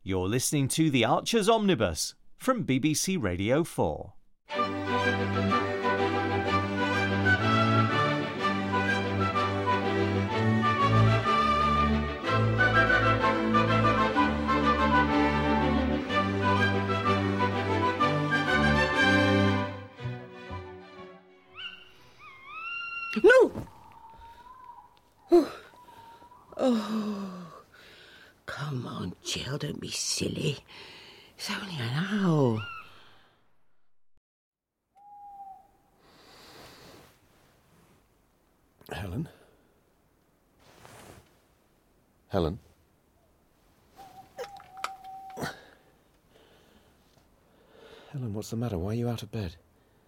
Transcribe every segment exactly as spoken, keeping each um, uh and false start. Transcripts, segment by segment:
You're listening to The Archers Omnibus from B B C Radio four. No! Oh. oh. Come on, Jill, don't be silly. It's only an owl. Helen? Helen? Helen, what's the matter? Why are you out of bed?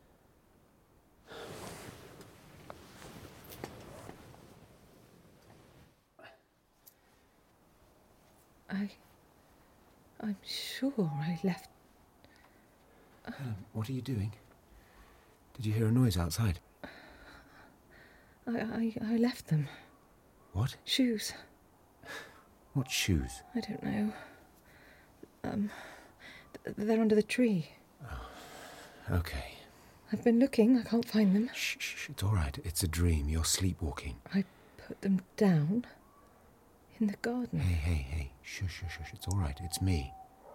I... I'm sure I left... Helen, what are you doing? Did you hear a noise outside? I, I, I left them. What? Shoes. What shoes? I don't know. Um, th- they're under the tree. Oh, okay. I've been looking, I can't find them. Shh, shh, shh, it's all right. It's a dream. You're sleepwalking. I put them down in the garden. Hey, hey, hey. Shush, shush, shush. It's all right. It's me.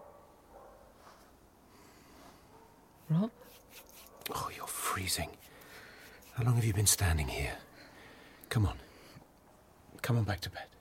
Rob? Oh, you're freezing. How long have you been standing here? Come on. Come on back to bed.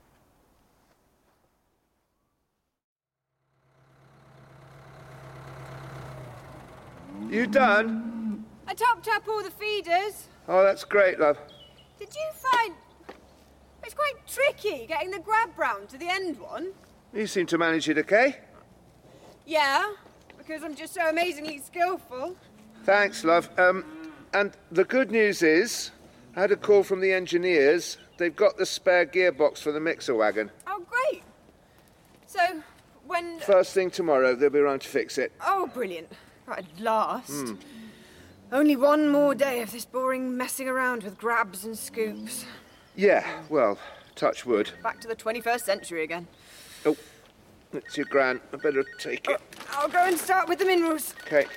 You done? I topped up all the feeders. Oh, that's great, love. Did you find... It's quite tricky getting the grab round to the end one. You seem to manage it okay. Yeah, because I'm just so amazingly skillful. Thanks, love. Um, and the good news is, I had a call from the engineers. They've got the spare gearbox for the mixer wagon. Oh, great. So, when... First thing tomorrow, they'll be around to fix it. Oh, brilliant. Right, at last. Mm. Only one more day of this boring messing around with grabs and scoops. Yeah, well, touch wood. Back to the twenty-first century again. Oh, it's your gran. I better take it. Oh, I'll go and start with the minerals. OK.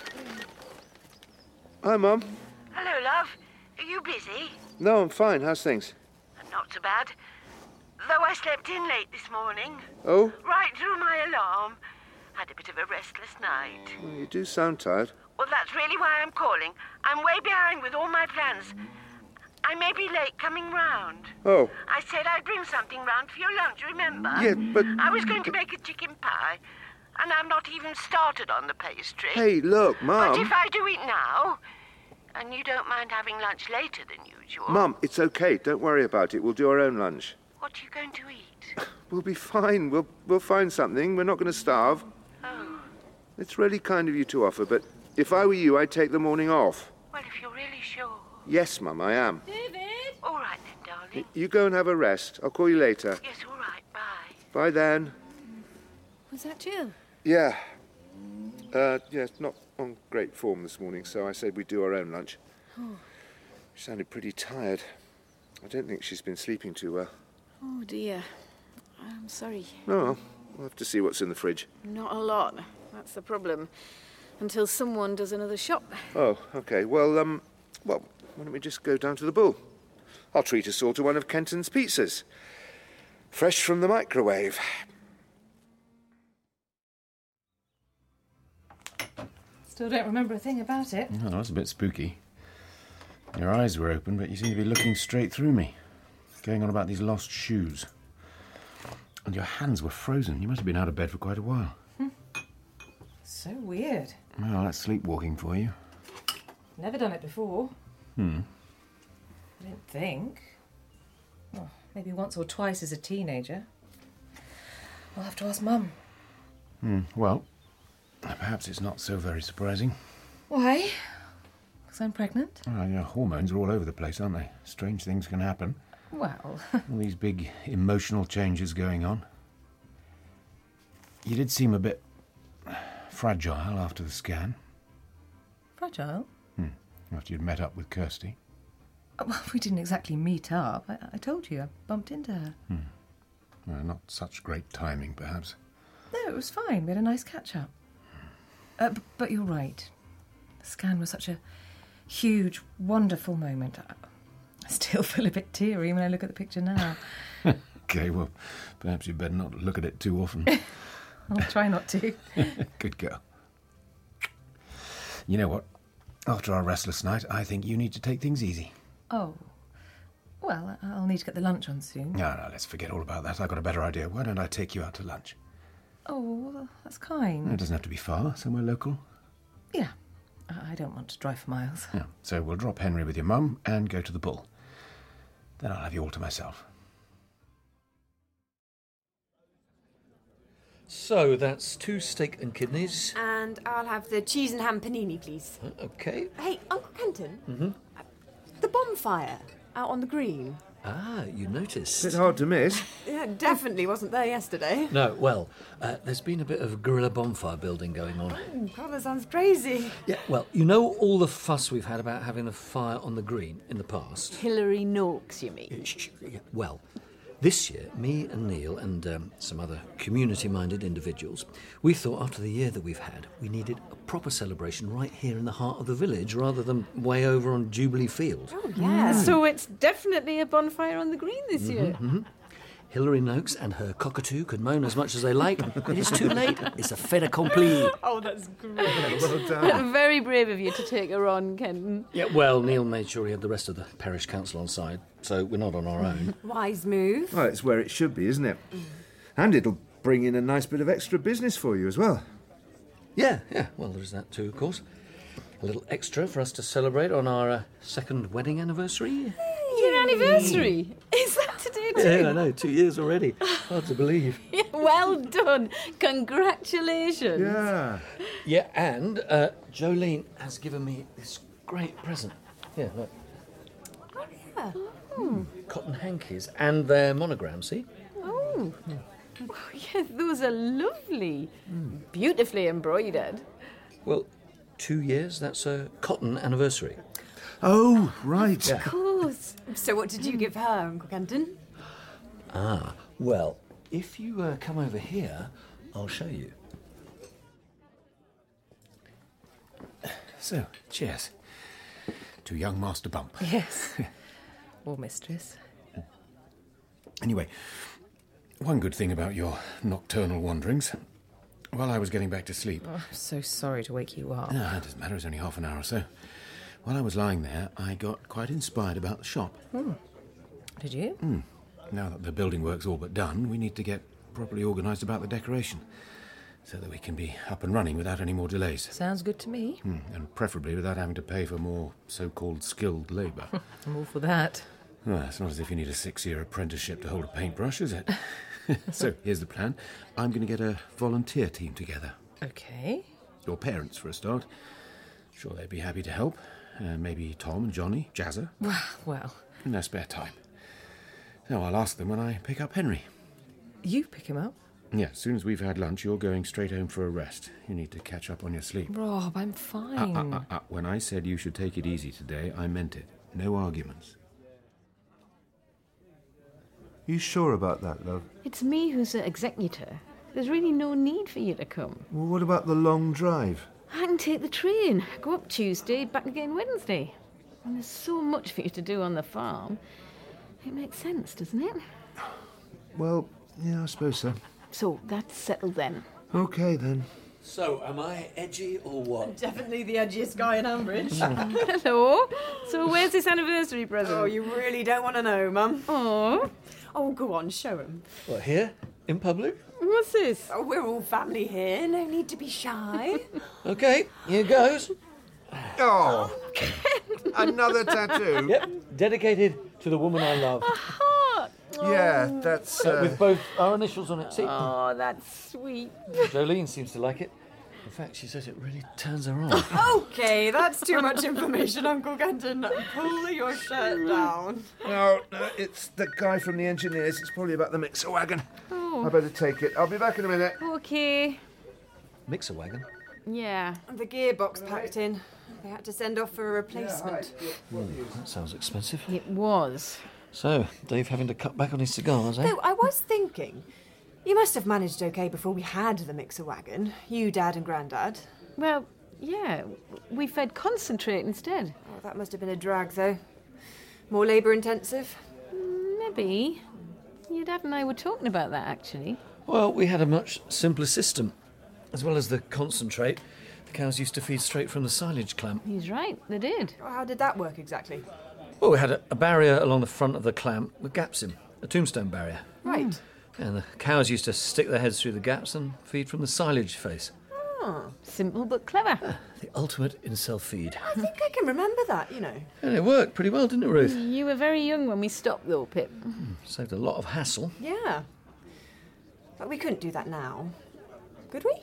Hi, Mum. Hello, love. Are you busy? No, I'm fine. How's things? Not so bad. Though I slept in late this morning. Oh? Right through my alarm. Had a bit of a restless night. Well, you do sound tired. Well, that's really why I'm calling. I'm way behind with all my plans. I may be late coming round. Oh. I said I'd bring something round for your lunch, remember? Yeah, but... I was going to make a chicken pie, and I'm not even started on the pastry. Hey, look, Mum. But if I do it now, and you don't mind having lunch later than usual... Mum, it's okay. Don't worry about it. We'll do our own lunch. What are you going to eat? We'll be fine. We'll, we'll find something. We're not going to starve. Oh. It's really kind of you to offer, but if I were you, I'd take the morning off. Well, if you're really sure... Yes, Mum, I am. David? All right then, darling. You go and have a rest. I'll call you later. Yes, all right. Bye. Bye then. Was that you? Yeah. Uh, yeah, not on great form this morning, so I said we'd do our own lunch. Oh. She sounded pretty tired. I don't think she's been sleeping too well. Oh, dear. I'm sorry. No, we'll have to see what's in the fridge. Not a lot. That's the problem. Until someone does another shop. Oh, OK. Well, um, well, why don't we just go down to the Bull? I'll treat us all to one of Kenton's pizzas. Fresh from the microwave. Still don't remember a thing about it. Oh, that's a bit spooky. Your eyes were open, but you seem to be looking straight through me. Going on about these lost shoes. And your hands were frozen. You must have been out of bed for quite a while. Hmm. So weird. Well, that's sleepwalking for you. Never done it before. Hmm. I didn't think. Well, maybe once or twice as a teenager. I'll have to ask Mum. Hmm. Well, perhaps it's not so very surprising. Why? Because I'm pregnant? Well, your hormones are all over the place, aren't they? Strange things can happen. Well... all these big emotional changes going on. You did seem a bit fragile after the scan. Fragile? Hmm. After you'd met up with Kirsty. Well, we didn't exactly meet up. I, I told you, I bumped into her. Hmm. Well, not such great timing, perhaps. No, it was fine. We had a nice catch-up. Uh, b- but you're right. The scan was such a huge, wonderful moment. I, I still feel a bit teary when I look at the picture now. OK, well, perhaps you'd better not look at it too often. I'll try not to. Good girl. You know what? After our restless night, I think you need to take things easy. Oh. Well, I'll need to get the lunch on soon. No, no, let's forget all about that. I've got a better idea. Why don't I take you out to lunch? Oh, well, that's kind. It doesn't have to be far, somewhere local. Yeah. I I don't want to drive for miles. Yeah. So we'll drop Henry with your mum and go to the Bull. Then I'll have you all to myself. So that's two steak and kidneys. And I'll have the cheese and ham panini, please. Uh, OK. Hey, Uncle Kenton. Mm-hmm. The bonfire out on the green. Ah, you noticed. Bit hard to miss. Yeah, definitely wasn't there yesterday. No, well, uh, there's been a bit of guerrilla bonfire building going on. Oh, God, that sounds crazy. Yeah, well, you know all the fuss we've had about having a fire on the green in the past? Hillary Noakes, you mean? Shh, shh, yeah, well, this year, me and Neil and um, some other community-minded individuals, we thought after the year that we've had, we needed a proper celebration right here in the heart of the village rather than way over on Jubilee Field. Oh, yeah. Mm. So it's definitely a bonfire on the green this mm-hmm, year. Mm-hmm. Hillary Noakes and her cockatoo could moan as much as they like. It is too late. It's a fait accompli. Oh, that's great. Well done. Very brave of you to take her on, Kenton. Yeah, well, Neil made sure he had the rest of the parish council on side, so we're not on our own. Wise move. Well, it's where it should be, isn't it? And it'll bring in a nice bit of extra business for you as well. Yeah, yeah, well, there's that too, of course. A little extra for us to celebrate on our uh, second wedding anniversary. Your anniversary? Is that today too? Yeah, I know, two years already. Hard to believe. Yeah, well done. Congratulations. Yeah. Yeah, and uh, Jolene has given me this great present. Here, look. Oh, yeah. Hmm. Cotton hankies and their monogram, see? Oh. Oh, yeah, those are lovely. Mm. Beautifully embroidered. Well, two years, that's a cotton anniversary. Oh, right. Yeah. Of course. So what did you give her, Uncle Kenton? Ah, well, if you uh, come over here, I'll show you. So, cheers. To young Master Bump. Yes. Or mistress. Anyway, one good thing about your nocturnal wanderings. While I was getting back to sleep... Oh, I'm so sorry to wake you up. No, it doesn't matter. It's only half an hour or so. While I was lying there, I got quite inspired about the shop. Hmm. Did you? Hmm. Now that the building work's all but done, we need to get properly organised about the decoration so that we can be up and running without any more delays. Sounds good to me. Hmm. And preferably without having to pay for more so-called skilled labour. I'm all for that. Well, it's not as if you need a six-year apprenticeship to hold a paintbrush, is it? So, here's the plan. I'm going to get a volunteer team together. OK. Your parents, for a start. Sure, they'd be happy to help. Uh, maybe Tom and Johnny, Jazza. Well, well. In their spare time. So I'll ask them when I pick up Henry. You pick him up? Yeah, as soon as we've had lunch, you're going straight home for a rest. You need to catch up on your sleep. Rob, I'm fine. Uh, uh, uh, uh. When I said you should take it easy today, I meant it. No arguments. You sure about that, love? It's me who's the executor. There's really no need for you to come. Well, what about the long drive? I can take the train. Go up Tuesday, back again Wednesday. And there's so much for you to do on the farm. It makes sense, doesn't it? Well, yeah, I suppose so. So that's settled then. OK, then. So, am I edgy or what? Definitely the edgiest guy in Ambridge. Hello. So where's this anniversary present? Oh, you really don't want to know, Mum. Oh. Oh, go on, show him. What, here? In public? What's this? Oh, we're all family here. No need to be shy. OK, here goes. Oh, another tattoo? Yep, dedicated to the woman I love. A heart. Yeah, that's... Uh... Uh, with both our initials on it. See? Oh, that's sweet. Jolene seems to like it. In fact, she says it really turns her on. OK, that's too much information, Uncle Kenton. Pull your shirt down. No, no, it's the guy from the engineers. It's probably about the mixer wagon. Oh. I better take it. I'll be back in a minute. OK. Mixer wagon? Yeah. The gearbox packed in. They had to send off for a replacement. Mm, that sounds expensive. It was. So, Dave having to cut back on his cigars, eh? Though I was thinking, You must have managed okay before we had the mixer wagon. You, Dad and Grandad. Well, yeah, we fed concentrate instead. Oh, that must have been a drag, though. More labour intensive? Maybe. Your dad and I were talking about that, actually. Well, we had a much simpler system. As well as the concentrate, the cows used to feed straight from the silage clamp. He's right, they did. Oh, how did that work exactly? Well, we had a, a barrier along the front of the clamp with gaps in, a tombstone barrier. Right. And the cows used to stick their heads through the gaps and feed from the silage face. Oh. Simple but clever. The ultimate in self-feed. I think I can remember that, you know. And it worked pretty well, didn't it, Ruth? You were very young when we stopped, though, Pip. Saved a lot of hassle. Yeah. But we couldn't do that now. Could we?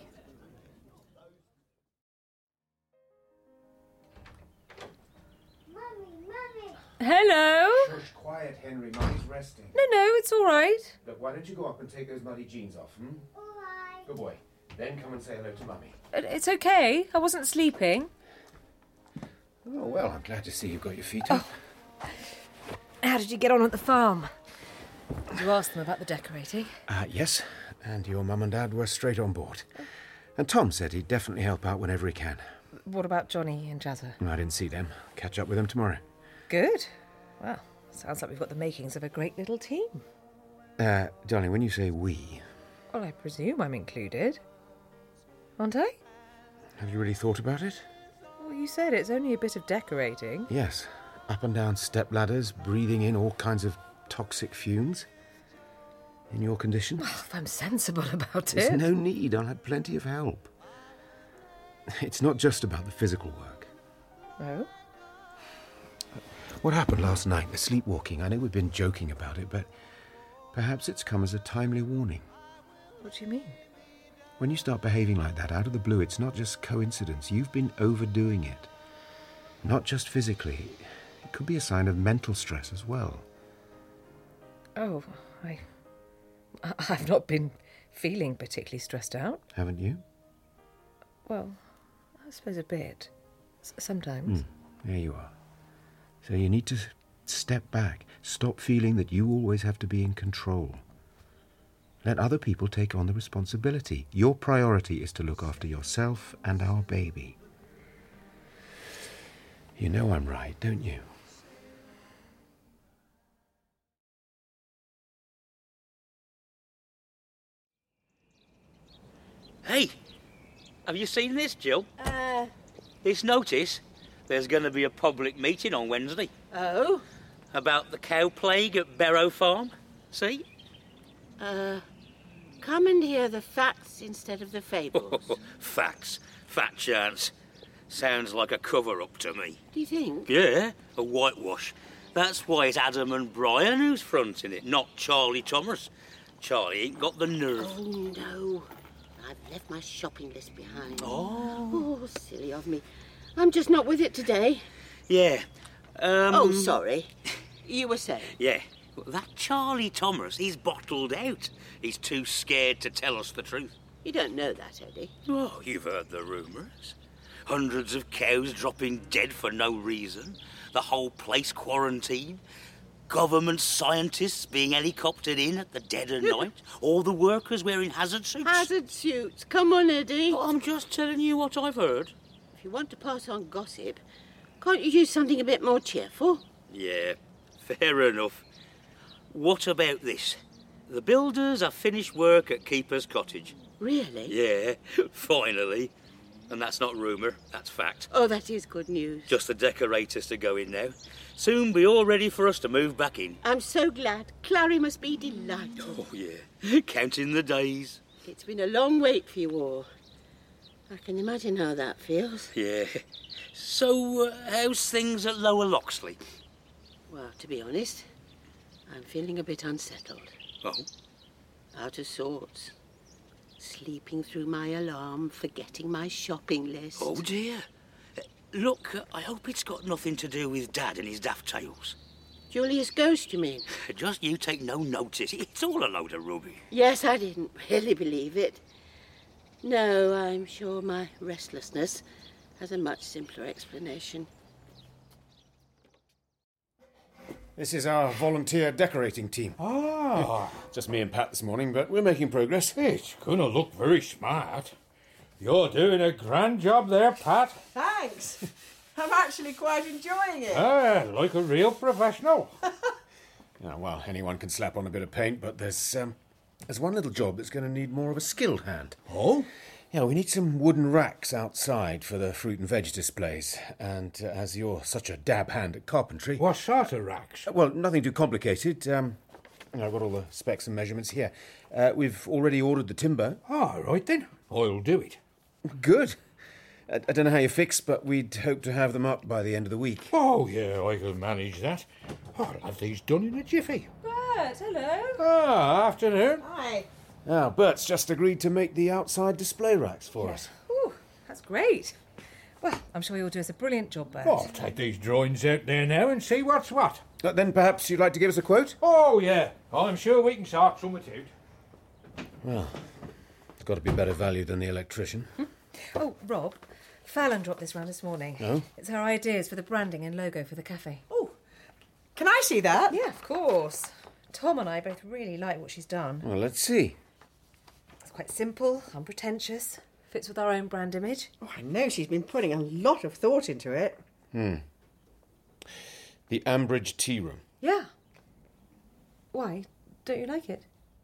Hello? Shush, quiet, Henry. Mummy's resting. No, no, it's all right. Look, why don't you go up and take those muddy jeans off, hmm? All right. Good boy. Then come and say hello to Mummy. Uh, It's okay. I wasn't sleeping. Oh, well, I'm glad to see you've got your feet up. How did you get on at the farm? Did you ask them about the decorating? Uh, yes, and your mum and dad were straight on board. And Tom said he'd definitely help out whenever he can. What about Johnny and Jazza? I didn't see them. Catch up with them tomorrow. Good. Well, sounds like we've got the makings of a great little team. Uh, darling, when you say we, Well, I presume I'm included. Aren't I? have you really thought about it? Well, you said it's only a bit of decorating. Yes. Up and down step ladders, breathing in all kinds of toxic fumes. In your condition? Well, if I'm sensible about There's it. no need. I'll have plenty of help. It's not just about the physical work. Oh? What happened last night, the sleepwalking, I know we've been joking about it, but perhaps it's come as a timely warning. What do you mean? When you start behaving like that out of the blue, it's not just coincidence. You've been overdoing it. Not just physically. It could be a sign of mental stress as well. Oh, I... I- I've not been feeling particularly stressed out. Haven't you? Well, I suppose a bit. S- sometimes. Mm, there you are. So you need to step back. Stop feeling that you always have to be in control. Let other people take on the responsibility. Your priority is to look after yourself and our baby. You know I'm right, don't you? Hey, have you seen this, Jill? Uh, This notice. There's going to be a public meeting on Wednesday oh? about the cow plague at Barrow Farm. See? Uh, come and hear the facts instead of the fables. Facts. Fat chance. Sounds like a cover-up to me. Do you think? Yeah, a whitewash. That's why it's Adam and Brian who's fronting it, not Charlie Thomas. Charlie ain't got the nerve. Oh, no. I've left my shopping list behind. Oh. Oh, silly of me. I'm just not with it today. Yeah. Um, Oh, sorry. You were saying? Yeah. Well, that Charlie Thomas, he's bottled out. He's too scared to tell us the truth. You don't know that, Eddie. Oh, you've heard the rumours. Hundreds of cows dropping dead for no reason. The whole place quarantined. Government scientists being helicoptered in at the dead of night. All the workers wearing hazard suits. Hazard suits. Come on, Eddie. Oh, I'm just telling you what I've heard. If you want to pass on gossip, can't you use something a bit more cheerful? Yeah, fair enough. What about this? The builders have finished work at Keeper's Cottage. Really? Yeah, finally. And that's not rumour, that's fact. Oh, that is good news. Just the decorators to go in now. Soon be all ready for us to move back in. I'm so glad. Clary must be delighted. Oh, yeah. Counting the days. It's been a long wait for you all. I can imagine how that feels. Yeah. So, uh, how's things at Lower Loxley? Well, to be honest, I'm feeling a bit unsettled. Oh? Out of sorts. Sleeping through my alarm, forgetting my shopping list. Oh, dear. Uh, Look, uh, I hope it's got nothing to do with Dad and his daft tales. Julius Ghost, you mean? Just you take no notice. It's all a load of rubbish. Yes, I didn't really believe it. No, I'm sure my restlessness has a much simpler explanation. This is our volunteer decorating team. Ah. Just me and Pat this morning, but we're making progress. It's going to look very smart. You're doing a grand job there, Pat. Thanks. I'm actually quite enjoying it. Ah, like a real professional. Oh, well, anyone can slap on a bit of paint, but there's um, there's one little job that's going to need more of a skilled hand. Oh? Yeah, we need some wooden racks outside for the fruit and veg displays. And uh, as you're such a dab hand at carpentry... What sort of racks? Uh, well, nothing too complicated. Um, I've got all the specs and measurements here. Uh, we've already ordered the timber. All right, then. I'll do it. Good. I, I don't know how you fix, but we'd hope to have them up by the end of the week. Oh, yeah, I can manage that. I'll have these done in a jiffy. Bert, hello. Ah, afternoon. Hi. Now, Bert's just agreed to make the outside display racks for us. Ooh, that's great. Well, I'm sure you'll do us a brilliant job, Bert. I'll take these drawings out there now and see what's what. Uh, then perhaps you'd like to give us a quote? Oh, yeah. I'm sure we can sort something out. Well, it's got to be better value than the electrician. Hmm? Oh, Rob, Fallon dropped this round this morning. Oh? It's her ideas for the branding and logo for the cafe. Oh, can I see that? Yeah, of course. Tom and I both really like what she's done. Well, let's see. It's quite simple, unpretentious, fits with our own brand image. Oh, I know she's been putting a lot of thought into it. Hmm. The Ambridge Tea Room. Yeah. Why? Don't you like it?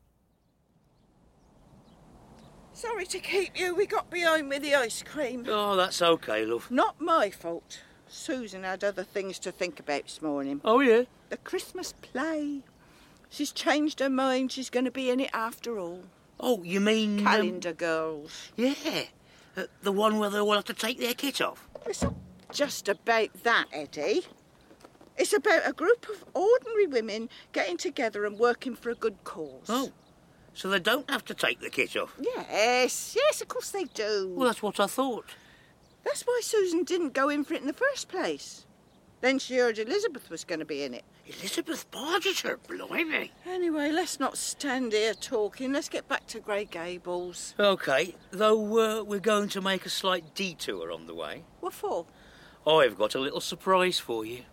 Sorry to keep you. We got behind with the ice cream. Oh, that's okay, love. Not my fault. Susan had other things to think about this morning. Oh, yeah? The Christmas play. She's changed her mind. She's going to be in it after all. Oh, you mean... Calendar um, Girls. Yeah. Uh, the one where they all have to take their kit off. It's not just about that, Eddie. It's about a group of ordinary women getting together and working for a good cause. Oh, so they don't have to take the kit off? Yes, yes, of course they do. Well, that's what I thought. That's why Susan didn't go in for it in the first place. Then she heard Elizabeth was going to be in it. Elizabeth Bargeter, blimey. Anyway, let's not stand here talking. Let's get back to Grey Gables. OK, though uh, we're going to make a slight detour on the way. What for? I've got a little surprise for you.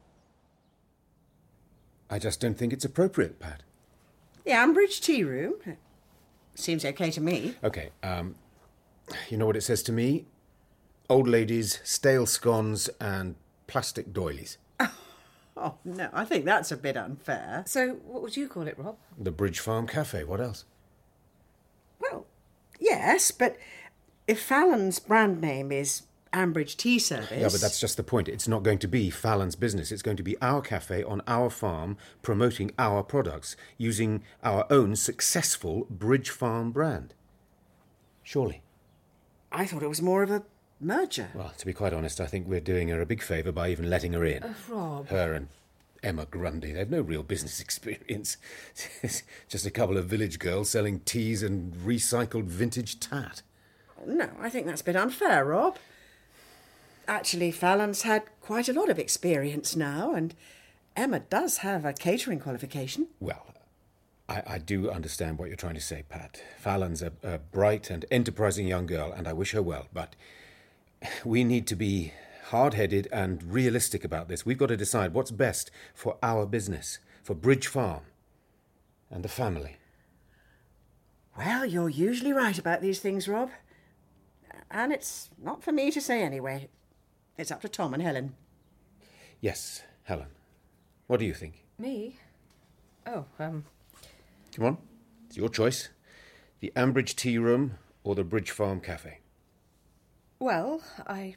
I just don't think it's appropriate, Pat. The Ambridge Tea Room? Seems okay to me. OK, um, you know what it says to me? Old ladies, stale scones and plastic doilies. Oh, no, I think that's a bit unfair. So, what would you call it, Rob? The Bridge Farm Cafe, what else? Well, yes, but if Fallon's brand name is Ambridge Tea Service... Yeah, but that's just the point. It's not going to be Fallon's business. It's going to be our cafe on our farm promoting our products using our own successful Bridge Farm brand. Surely. I thought it was more of a merger. Well, to be quite honest, I think we're doing her a big favour by even letting her in. Uh, Rob. Her and Emma Grundy. They've no real business experience. Just a couple of village girls selling teas and recycled vintage tat. No, I think that's a bit unfair, Rob. Actually, Fallon's had quite a lot of experience now, and Emma does have a catering qualification. Well, I, I do understand what you're trying to say, Pat. Fallon's a, a bright and enterprising young girl, and I wish her well, but we need to be hard-headed and realistic about this. We've got to decide what's best for our business, for Bridge Farm and the family. Well, you're usually right about these things, Rob. And it's not for me to say anyway. It's up to Tom and Helen. Yes, Helen. What do you think? Me? Oh, um... Come on. It's your choice. The Ambridge Tea Room or the Bridge Farm Cafe. Well, I...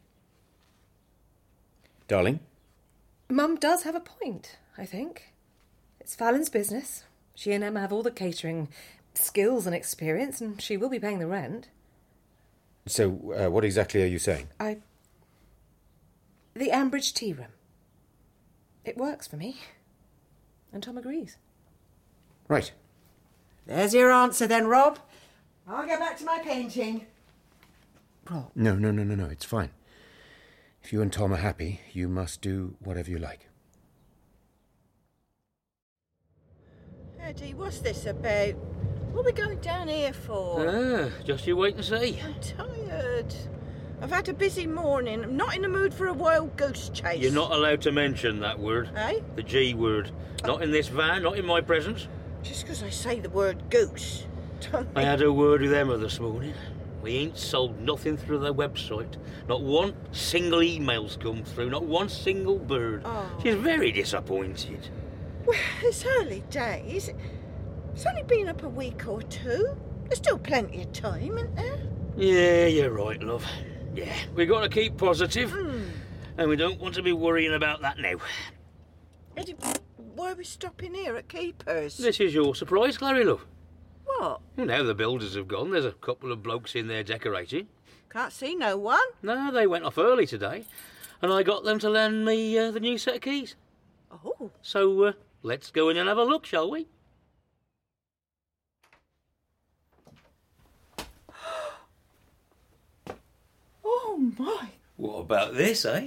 Darling? Mum does have a point, I think. It's Fallon's business. She and Emma have all the catering skills and experience, and she will be paying the rent. So, uh, what exactly are you saying? I... The Ambridge Tea Room. It works for me. And Tom agrees. Right. There's your answer then, Rob. I'll go back to my painting. Rob? No, no, no, no, no, it's fine. If you and Tom are happy, you must do whatever you like. Eddie, what's this about? What are we going down here for? Ah, just you wait and see. I'm tired. I've had a busy morning. I'm not in the mood for a wild goose chase. You're not allowed to mention that word. Eh? The G word. Not in this van, not in my presence. Just because I say the word goose. Don't I had a word with Emma this morning. We ain't sold nothing through their website. Not one single email's come through, not one single bird. Oh. She's very disappointed. Well, it's early days. It's only been up a week or two. There's still plenty of time, isn't there? Yeah, you're right, love. Yeah, we got to keep positive, Mm. and we don't want to be worrying about that now. Eddie, why are we stopping here at Keeper's? This is your surprise, Clary, love. What? Well, now the builders have gone, there's a couple of blokes in there decorating. Can't see no one. No, they went off early today, and I got them to lend me uh, the new set of keys. Oh. So, uh, let's go in and have a look, shall we? Oh, my. What about this, eh?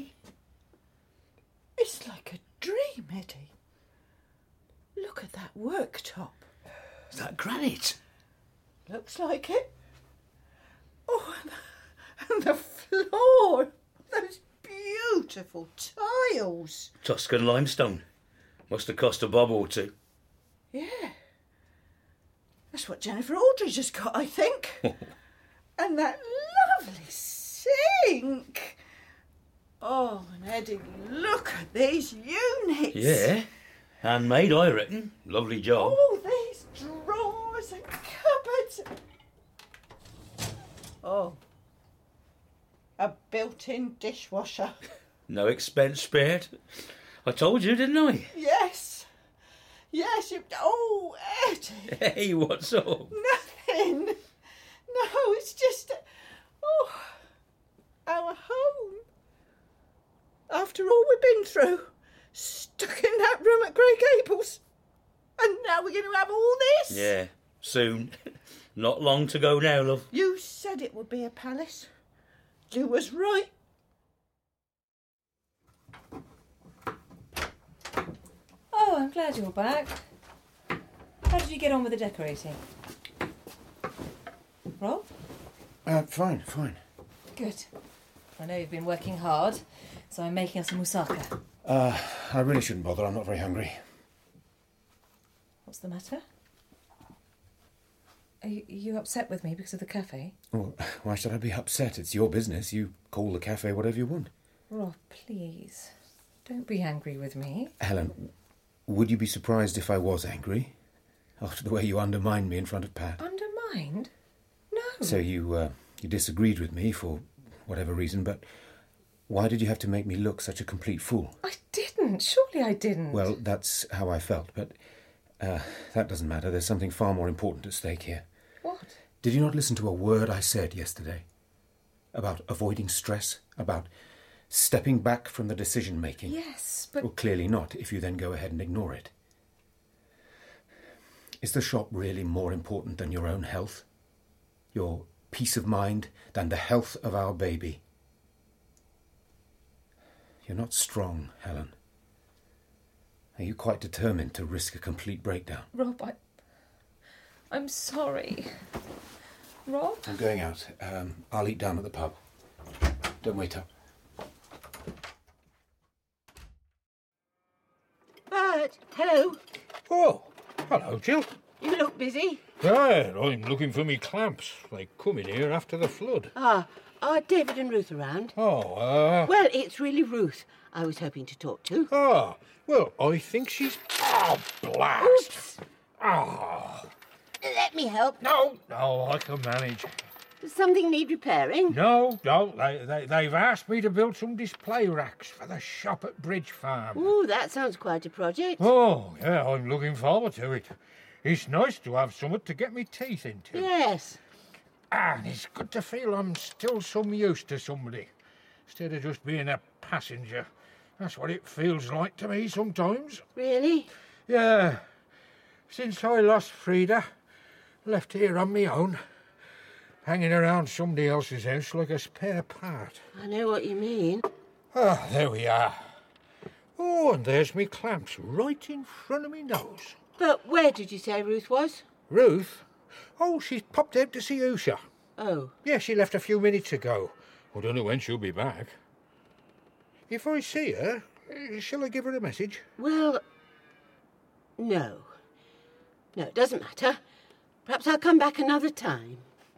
It's like a dream, Eddie. Look at that worktop. Is that granite? Looks like it. Oh, and the, and the floor. Those beautiful tiles. Tuscan limestone. Must have cost a bob or two. Yeah. That's what Jennifer Aldridge has got, I think. And that lovely sink. Oh, and Eddie, look at these units. Yeah. Handmade, I reckon. Lovely job. Oh, these drawers and cupboards. Oh. A built-in dishwasher. No expense spared. I told you, didn't I? Yes. Yes, you... Oh, Eddie. Hey, what's up? Nothing. No, it's just... Oh, our home. After all we've been through. Stuck in that room at Grey Gables. And now we're going to have all this? Yeah, soon. Not long to go now, love. You said it would be a palace. You was right. Oh, I'm glad you're back. How did you get on with the decorating? Rob? Uh, fine, fine. Good. I know you've been working hard, so I'm making us a moussaka. Uh, I really shouldn't bother. I'm not very hungry. What's the matter? Are you, are you upset with me because of the cafe? Well, why should I be upset? It's your business. You call the cafe whatever you want. Rob, please. Don't be angry with me. Helen, would you be surprised if I was angry? After the way you undermined me in front of Pat. Undermined? No. So you, uh, you disagreed with me for whatever reason, but why did you have to make me look such a complete fool? I didn't. Surely I didn't. Well, that's how I felt, but uh, that doesn't matter. There's something far more important at stake here. What? Did you not listen to a word I said yesterday? About avoiding stress? About stepping back from the decision-making? Yes, but... Well, clearly not, if you then go ahead and ignore it. Is the shop really more important than your own health? Your peace of mind than the health of our baby? You're not strong, Helen. Are you quite determined to risk a complete breakdown? Rob, I... I'm sorry. Rob? I'm going out. Um, I'll eat down at the pub. Don't wait up. Bert, hello. Oh, hello, Jill. You look busy. Right, I'm looking for me clamps. They come in here after the flood. Ah, are David and Ruth around? Oh, uh... Well, it's really Ruth I was hoping to talk to. Ah, well, I think she's... Oh, blast! Oops. Oh. Let me help. No, no, I can manage. Does something need repairing? No, no, they, they, they've asked me to build some display racks for the shop at Bridge Farm. Ooh, that sounds quite a project. Oh, yeah, I'm looking forward to it. It's nice to have something to get me teeth into. Yes. And it's good to feel I'm still some use to somebody, instead of just being a passenger. That's what it feels like to me sometimes. Really? Yeah. Since I lost Frida, left here on my own, hanging around somebody else's house like a spare part. I know what you mean. Ah, there we are. Oh, and there's me clamps right in front of me nose. But where did you say Ruth was? Ruth? Oh, she's popped out to see Usha. Oh. Yeah, she left a few minutes ago. I don't know when she'll be back. If I see her, uh, shall I give her a message? Well, no. No, it doesn't matter. Perhaps I'll come back another time.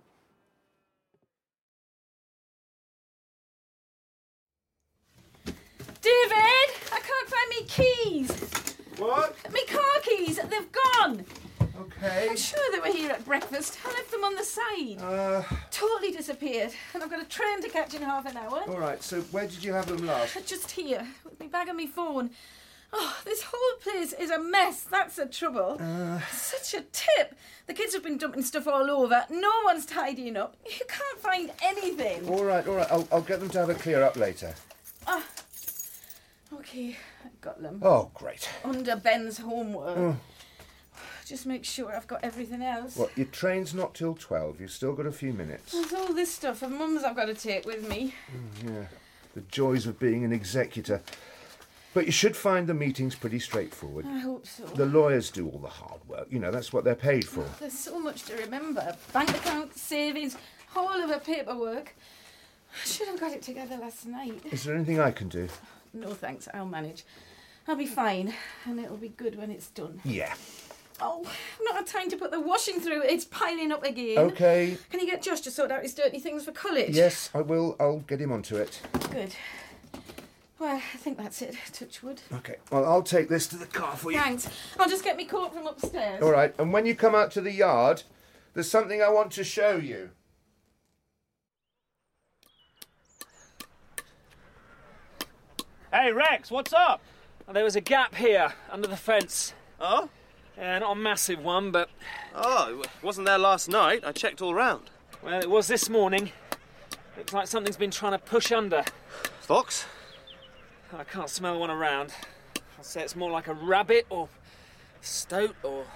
David, I can't find me keys. What? Me car keys, they've gone. Okay. I'm sure they were here at breakfast. I left them on the side. Uh, Totally disappeared. And I've got a train to catch in half an hour. all right, so where did you have them last? Just here, with me bag and me phone. Oh, this whole place is a mess. That's the trouble. Uh, Such a tip. The kids have been dumping stuff all over. No one's tidying up. You can't find anything. all right, all right. I'll, I'll get them to have a clear up later. Ah, okay, I've got them. Oh, great. Under Ben's homework. Oh. Just make sure I've got everything else. What, your train's not till twelve. You've still got a few minutes. There's all this stuff of Mum's I've got to take with me. Mm, yeah, the joys of being an executor. But you should find the meetings pretty straightforward. I hope so. The lawyers do all the hard work. You know, that's what they're paid for. There's so much to remember. Bank accounts, savings, whole of her paperwork. I should have got it together last night. Is there anything I can do? No thanks, I'll manage. I'll be fine, and it'll be good when it's done. Yeah. Oh, I've not had time to put the washing through. It's piling up again. Okay. Can you get Josh to sort out his dirty things for college? Yes, I will. I'll get him onto it. Good. Well, I think that's it. Touch wood. Okay. Well, I'll take this to the car for you. Thanks. I'll just get me coat from upstairs. All right. And when you come out to the yard, there's something I want to show you. Hey, Rex, what's up? Well, there was a gap here, under the fence. Oh? Yeah, not a massive one, but... Oh, it wasn't there last night. I checked all round. Well, it was this morning. Looks like something's been trying to push under. Fox? I can't smell one around. I'd say it's more like a rabbit or a stoat or...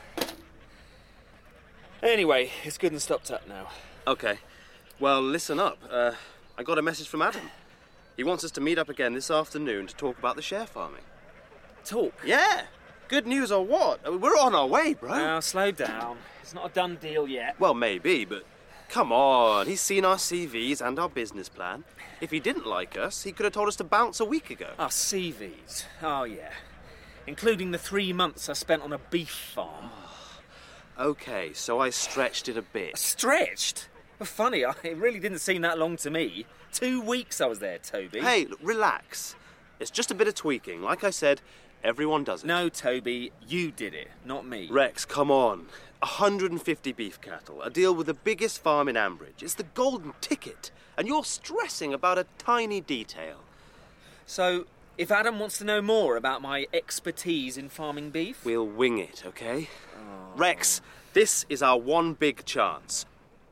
Anyway, it's good and stopped up now. OK. Well, listen up. Uh, I got a message from Adam. He wants us to meet up again this afternoon to talk about the share farming. Talk? Yeah. Good news or what? I mean, we're on our way, bro. Now, slow down. It's not a done deal yet. Well, maybe, but come on. He's seen our C Vs and our business plan. If he didn't like us, he could have told us to bounce a week ago. Our C Vs? Oh, yeah. Including the three months I spent on a beef farm. OK, so I stretched it a bit. Stretched? Well, funny, it really didn't seem that long to me. Two weeks I was there, Toby. Hey, look, relax. It's just a bit of tweaking. Like I said, everyone does it. No, Toby, you did it, not me. Rex, come on. one hundred fifty beef cattle, a deal with the biggest farm in Ambridge. It's the golden ticket, and you're stressing about a tiny detail. So, if Adam wants to know more about my expertise in farming beef... We'll wing it, OK? Oh. Rex, this is our one big chance.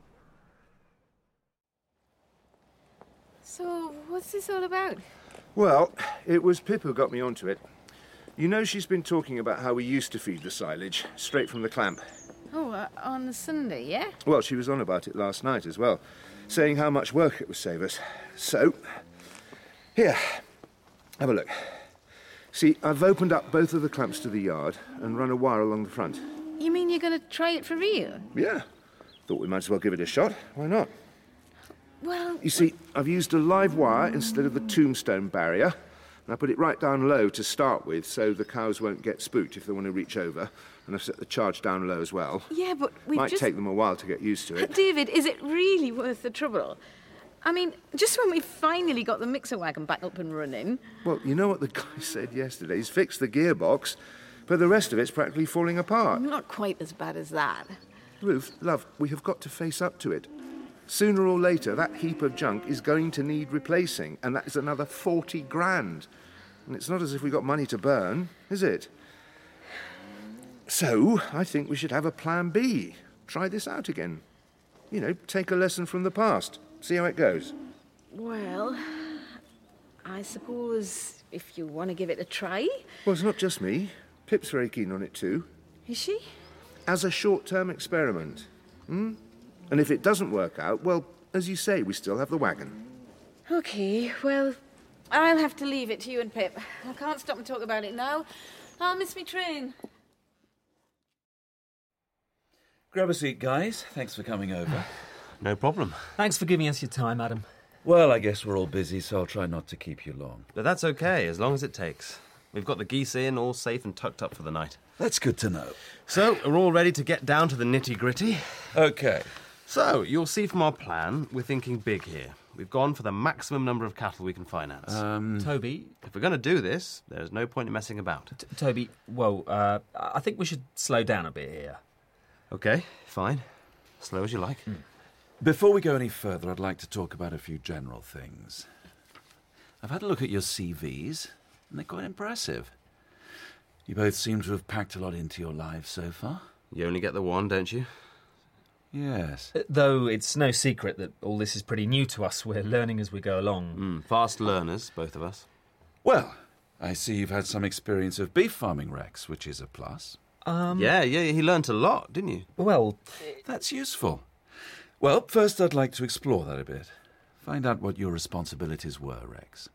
So, what's this all about? Well, it was Pip who got me onto it. You know she's been talking about how we used to feed the silage, straight from the clamp. Oh, uh, on Sunday, yeah? Well, she was on about it last night as well, saying how much work it would save us. So, here, have a look. See, I've opened up both of the clamps to the yard and run a wire along the front. You mean you're going to try it for real? Yeah. Thought we might as well give it a shot. Why not? Well... You see, I've used a live wire instead of the tombstone barrier, and I put it right down low to start with so the cows won't get spooked if they want to reach over, and I've set the charge down low as well. Yeah, but we've Might just... take them a while to get used to it. David, is it really worth the trouble? I mean, just when we finally got the mixer wagon back up and running... Well, you know what the guy said yesterday? He's fixed the gearbox, but the rest of it's practically falling apart. Not quite as bad as that. Ruth, love, we have got to face up to it. Sooner or later, that heap of junk is going to need replacing, and that is another forty grand. And it's not as if we got money to burn, is it? So, I think we should have a plan B. Try this out again. You know, take a lesson from the past. See how it goes. Well, I suppose if you want to give it a try... Well, it's not just me. Pip's very keen on it too. Is she? As a short-term experiment. Hmm? And if it doesn't work out, well, as you say, we still have the wagon. OK, well, I'll have to leave it to you and Pip. I can't stop and talk about it now. I'll miss me train. Grab a seat, guys. Thanks for coming over. No problem. Thanks for giving us your time, Adam. Well, I guess we're all busy, so I'll try not to keep you long. But that's okay, as long as it takes. We've got the geese in, all safe and tucked up for the night. That's good to know. So, we're all ready to get down to the nitty-gritty. Okay. So, you'll see from our plan, we're thinking big here. We've gone for the maximum number of cattle we can finance. Um, Toby? If we're going to do this, there's no point in messing about. T- Toby, well, uh, I think we should slow down a bit here. Okay, fine. Slow as you like. Mm. Before we go any further, I'd like to talk about a few general things. I've had a look at your C Vs, and they're quite impressive. You both seem to have packed a lot into your lives so far. You only get the one, don't you? Yes. Uh, though it's no secret that all this is pretty new to us. We're learning as we go along. Mm, fast learners, both of us. Well, I see you've had some experience of beef farming, Rex, which is a plus. Um, yeah, yeah, he learnt a lot, didn't you? Well, that's useful. Well, first I'd like to explore that a bit. Find out what your responsibilities were, Rex.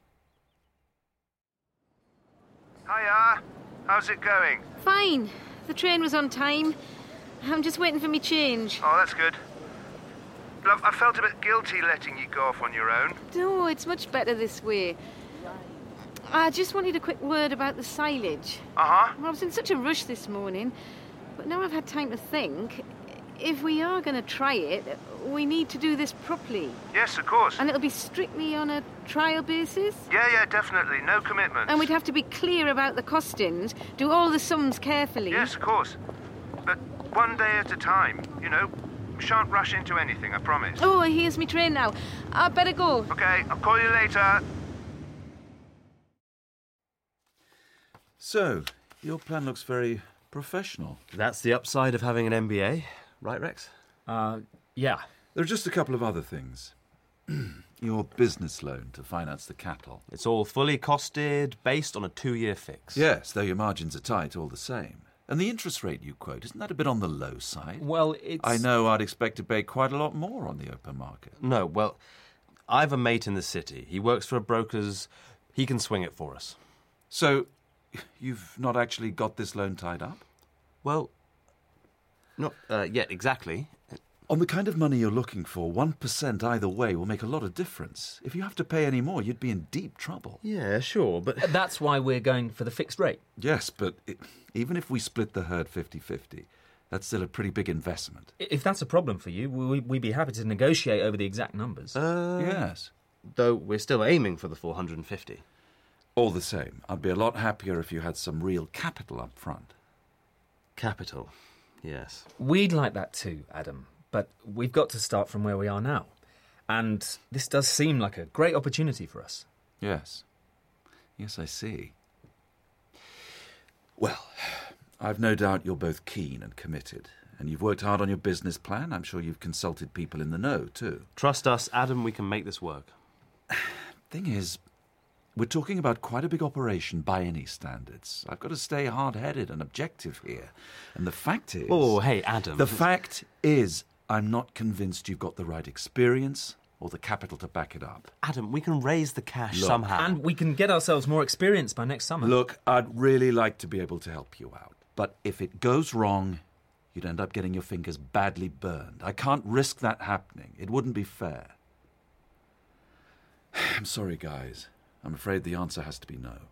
Hiya. How's it going? Fine. The train was on time. I'm just waiting for me change. Oh, that's good. Love, I felt a bit guilty letting you go off on your own. No, it's much better this way. I just wanted a quick word about the silage. Uh-huh. I was in such a rush this morning, but now I've had time to think. If we are going to try it, we need to do this properly. Yes, of course. And it'll be strictly on a trial basis? Yeah, yeah, definitely. No commitments. And we'd have to be clear about the costings, do all the sums carefully. Yes, of course. But one day at a time, you know. We shan't rush into anything, I promise. Oh, here's me train now. I better go. Okay, I'll call you later. So, your plan looks very professional. That's the upside of having an M B A. Right, Rex? Uh, yeah. There are just a couple of other things. Your business loan to finance the cattle. It's all fully costed, based on a two-year fix. Yes, though your margins are tight all the same. And the interest rate you quote, isn't that a bit on the low side? Well, it's... I know I'd expect to pay quite a lot more on the open market. No, well, I've a mate in the city. He works for a broker's. He can swing it for us. So, you've not actually got this loan tied up? Well, not uh, yet exactly. On the kind of money you're looking for, one percent either way will make a lot of difference. If you have to pay any more, you'd be in deep trouble. Yeah, sure, but... That's why we're going for the fixed rate. Yes, but it, even if we split the herd fifty-fifty, that's still a pretty big investment. If that's a problem for you, we, we'd be happy to negotiate over the exact numbers. Uh, yes. Though we're still aiming for the four hundred fifty. All the same, I'd be a lot happier if you had some real capital up front. Capital, yes. We'd like that too, Adam. But we've got to start from where we are now. And this does seem like a great opportunity for us. Yes. Yes, I see. Well, I've no doubt you're both keen and committed. And you've worked hard on your business plan. I'm sure you've consulted people in the know, too. Trust us, Adam, we can make this work. Thing is, we're talking about quite a big operation by any standards. I've got to stay hard-headed and objective here. And the fact is... Oh, hey, Adam. The fact is... I'm not convinced you've got the right experience or the capital to back it up. Adam, we can raise the cash Look, somehow. And we can get ourselves more experience by next summer. Look, I'd really like to be able to help you out. But if it goes wrong, you'd end up getting your fingers badly burned. I can't risk that happening. It wouldn't be fair. I'm sorry, guys. I'm afraid the answer has to be no.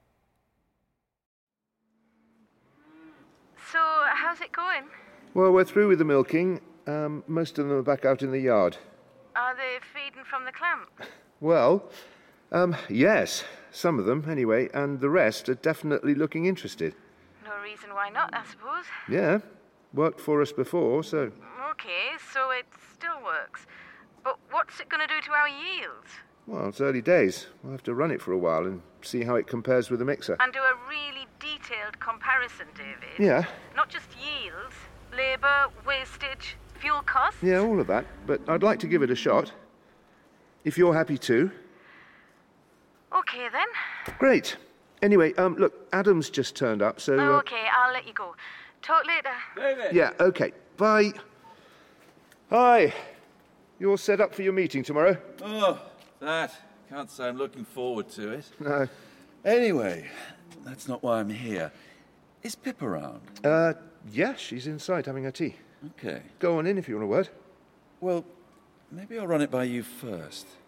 So, how's it going? Well, we're through with the milking. Um, most of them are back out in the yard. Are they feeding from the clamp? Well, um, yes, some of them, anyway, and the rest are definitely looking interested. No reason why not, I suppose. Yeah, worked for us before, so... Okay, so it still works. But what's it going to do to our yields? Well, it's early days. We'll have to run it for a while and see how it compares with the mixer. And do a really detailed comparison, David. Yeah. Not just yields, labour, wastage... fuel costs? Yeah, all of that. But I'd like to give it a shot. If you're happy too. Okay, then. Great. Anyway, um, look, Adam's just turned up, so... Oh, uh, okay, I'll let you go. Talk later. David! Yeah, okay. Bye. Hi. You all set up for your meeting tomorrow? Oh, that. Can't say I'm looking forward to it. No. Anyway, that's not why I'm here. Is Pip around? Uh, yeah, she's inside having her tea. Okay. Go on in if you want a word. Well, maybe I'll run it by you first.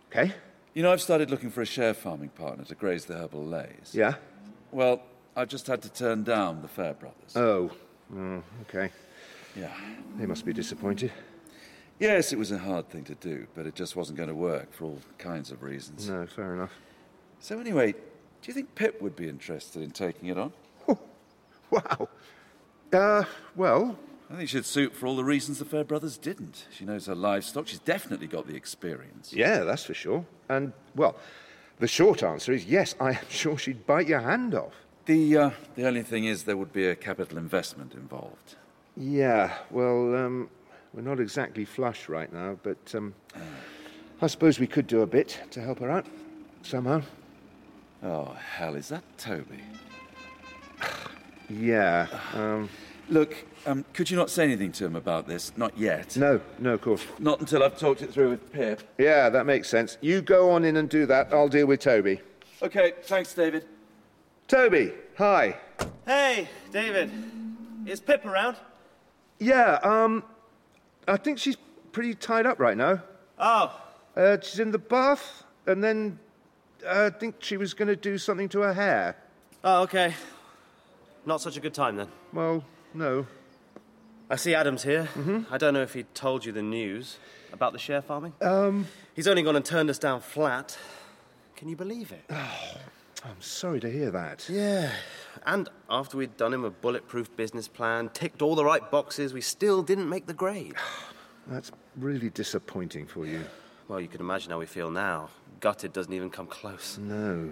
Okay. You know, I've started looking for a share farming partner to graze the herbal lays. Yeah? Well, I've just had to turn down the Fairbrothers. Oh. Oh, okay. Yeah. They must be disappointed. Yes, it was a hard thing to do, but it just wasn't going to work for all kinds of reasons. No, fair enough. So anyway, do you think Pip would be interested in taking it on? Oh, wow. Uh, well... I think she'd suit for all the reasons the Fairbrothers didn't. She knows her livestock. She's definitely got the experience. Yeah, that's for sure. And, well, the short answer is yes, I am sure she'd bite your hand off. The, uh, the only thing is there would be a capital investment involved. Yeah, well, um, we're not exactly flush right now, but um, I suppose we could do a bit to help her out, somehow. Oh, hell, is that Toby? Yeah, um... Look, um, could you not say anything to him about this? Not yet. No, no, of course. Not until I've talked it through with Pip. Yeah, that makes sense. You go on in and do that. I'll deal with Toby. OK, thanks, David. Toby, hi. Hey, David. Is Pip around? Yeah, um, I think she's pretty tied up right now. Oh. Uh, she's in the bath, and then uh, I think she was going to do something to her hair. Oh, OK. Not such a good time, then. Well, no. I see Adam's here. Mm-hmm. I don't know if he told you the news about the share farming. Um... He's only gone and turned us down flat. Can you believe it? Oh, I'm sorry to hear that. Yeah. And after we'd done him a bulletproof business plan, ticked all the right boxes, we still didn't make the grade. That's really disappointing for you. Well, you can imagine how we feel now. Gutted doesn't even come close. No.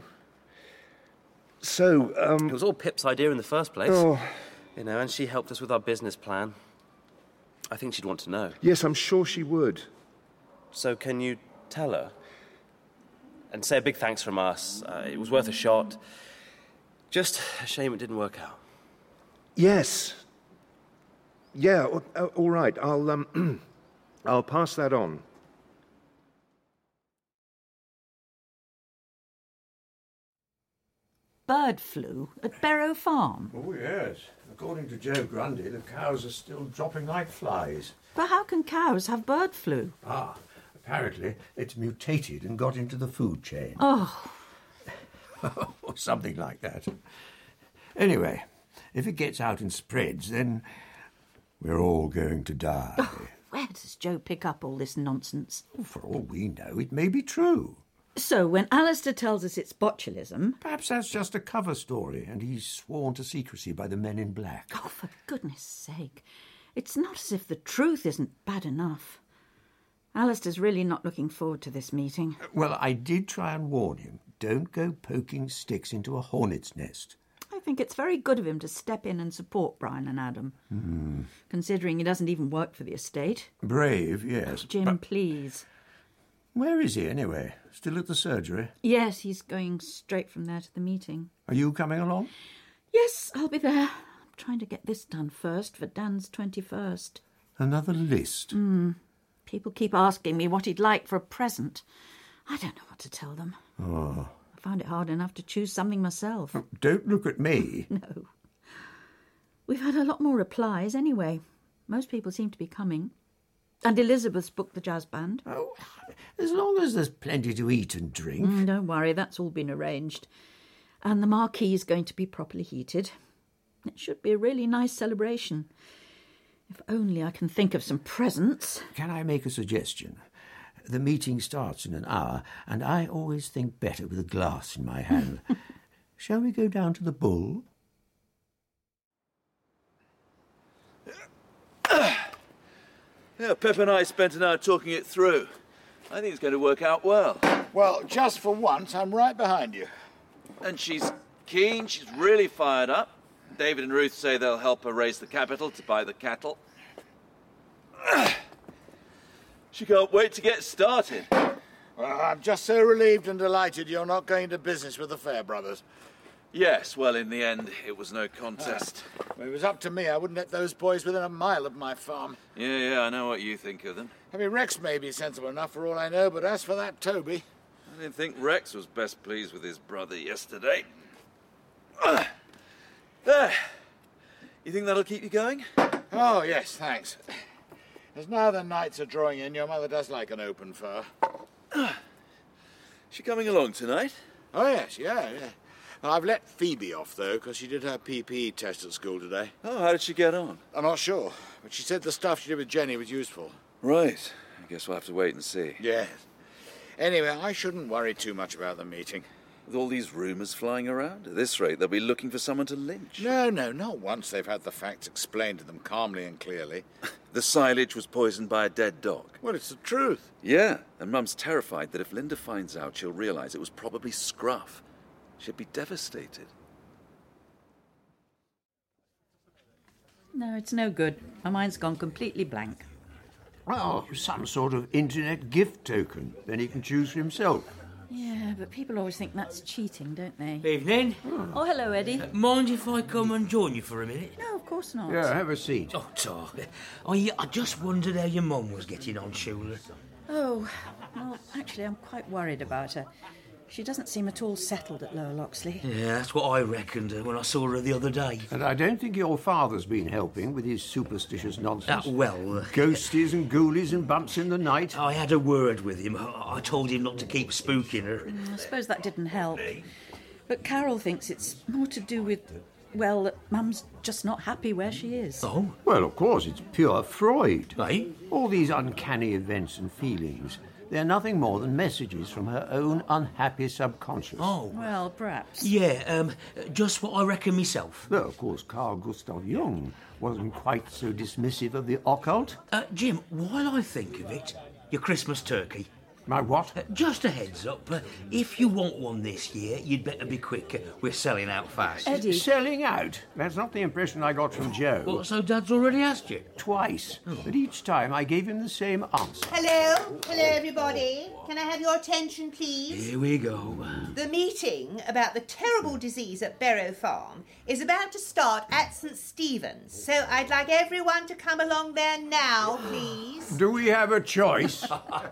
So, um... It was all Pip's idea in the first place. Oh. You know, and she helped us with our business plan. I think she'd want to know. Yes, I'm sure she would. So can you tell her? And say a big thanks from us. Uh, it was worth a shot. Just a shame it didn't work out. Yes. Yeah, uh, all right. I'll, um... I'll pass that on. Bird flu at Barrow Farm. Oh, yes. According to Joe Grundy, the cows are still dropping like flies. But how can cows have bird flu? Ah, apparently it's mutated and got into the food chain. Oh. Or something like that. Anyway, if it gets out and spreads, then we're all going to die. Oh, where does Joe pick up all this nonsense? For all we know, it may be true. So, when Alistair tells us it's botulism... Perhaps that's just a cover story, and he's sworn to secrecy by the men in black. Oh, for goodness sake. It's not as if the truth isn't bad enough. Alistair's really not looking forward to this meeting. Well, I did try and warn him. Don't go poking sticks into a hornet's nest. I think it's very good of him to step in and support Brian and Adam. Hmm. Considering he doesn't even work for the estate. Brave, yes. Jim, but... please. Where is he, anyway? Still at the surgery? Yes, he's going straight from there to the meeting. Are you coming along? Yes, I'll be there. I'm trying to get this done first for Dan's twenty-first. Another list? Hmm. People keep asking me what he'd like for a present. I don't know what to tell them. Oh. I found it hard enough to choose something myself. Oh, don't look at me. No. We've had a lot more replies anyway. Most people seem to be coming. And Elizabeth's booked the jazz band. Oh, as long as there's plenty to eat and drink. Mm, don't worry, that's all been arranged. And the marquee is going to be properly heated. It should be a really nice celebration. If only I can think of some presents. Can I make a suggestion? The meeting starts in an hour, and I always think better with a glass in my hand. Shall we go down to the Bull? Yeah, Pip and I spent an hour talking it through. I think it's going to work out well. Well, just for once, I'm right behind you. And she's keen, she's really fired up. David and Ruth say they'll help her raise the capital to buy the cattle. She can't wait to get started. Well, I'm just so relieved and delighted you're not going into business with the Fairbrothers. Yes, well, in the end, it was no contest. Uh, if it was up to me, I wouldn't let those boys within a mile of my farm. Yeah, yeah, I know what you think of them. I mean, Rex may be sensible enough for all I know, but as for that Toby... I didn't think Rex was best pleased with his brother yesterday. Uh, there. You think that'll keep you going? Oh, yes, thanks. As now the nights are drawing in, your mother does like an open fur. She coming along tonight? Oh, yes, yeah, yeah. Well, I've let Phoebe off, though, because she did her P P E test at school today. Oh, how did she get on? I'm not sure, but she said the stuff she did with Jenny was useful. Right. I guess we'll have to wait and see. Yes. Anyway, I shouldn't worry too much about the meeting. With all these rumours flying around, at this rate they'll be looking for someone to lynch. No, no, not once they've had the facts explained to them calmly and clearly. The silage was poisoned by a dead dog. Well, it's the truth. Yeah, and Mum's terrified that if Linda finds out, she'll realise it was probably Scruff. She'd be devastated. No, it's no good. My mind's gone completely blank. Oh, some sort of internet gift token. Then he can choose for himself. Yeah, but people always think that's cheating, don't they? Evening. Oh, hello, Eddie. Uh, mind if I come and join you for a minute? No, of course not. Yeah, have a seat. Oh, Tar. I, I just wondered how your mum was getting on, Shula. Oh, well, actually, I'm quite worried about her. She doesn't seem at all settled at Lower Loxley. Yeah, that's what I reckoned uh, when I saw her the other day. And I don't think your father's been helping with his superstitious nonsense. Uh, well... Uh, Ghosties and ghoulies and bumps in the night. I had a word with him. I, I told him not to keep spooking her. Mm, I suppose that didn't help. But Carol thinks it's more to do with, well, that Mum's just not happy where she is. Oh? Well, of course, it's pure Freud. Eh? All these uncanny events and feelings... They're nothing more than messages from her own unhappy subconscious. Oh. Well, perhaps. Yeah, um, just what I reckon myself. Though, of course, Carl Gustav Jung wasn't quite so dismissive of the occult. Uh, Jim, while I think of it, your Christmas turkey. My what? Uh, just a heads up, uh, if you want one this year, you'd better be quick. Uh, we're selling out fast. Eddie. Selling out? That's not the impression I got from Joe. Well, so Dad's already asked you? Twice. Oh. But each time I gave him the same answer. Hello? Hello, everybody. Can I have your attention, please? Here we go. The meeting about the terrible disease at Barrow Farm is about to start at St Stephen's, so I'd like everyone to come along there now, please. Do we have a choice?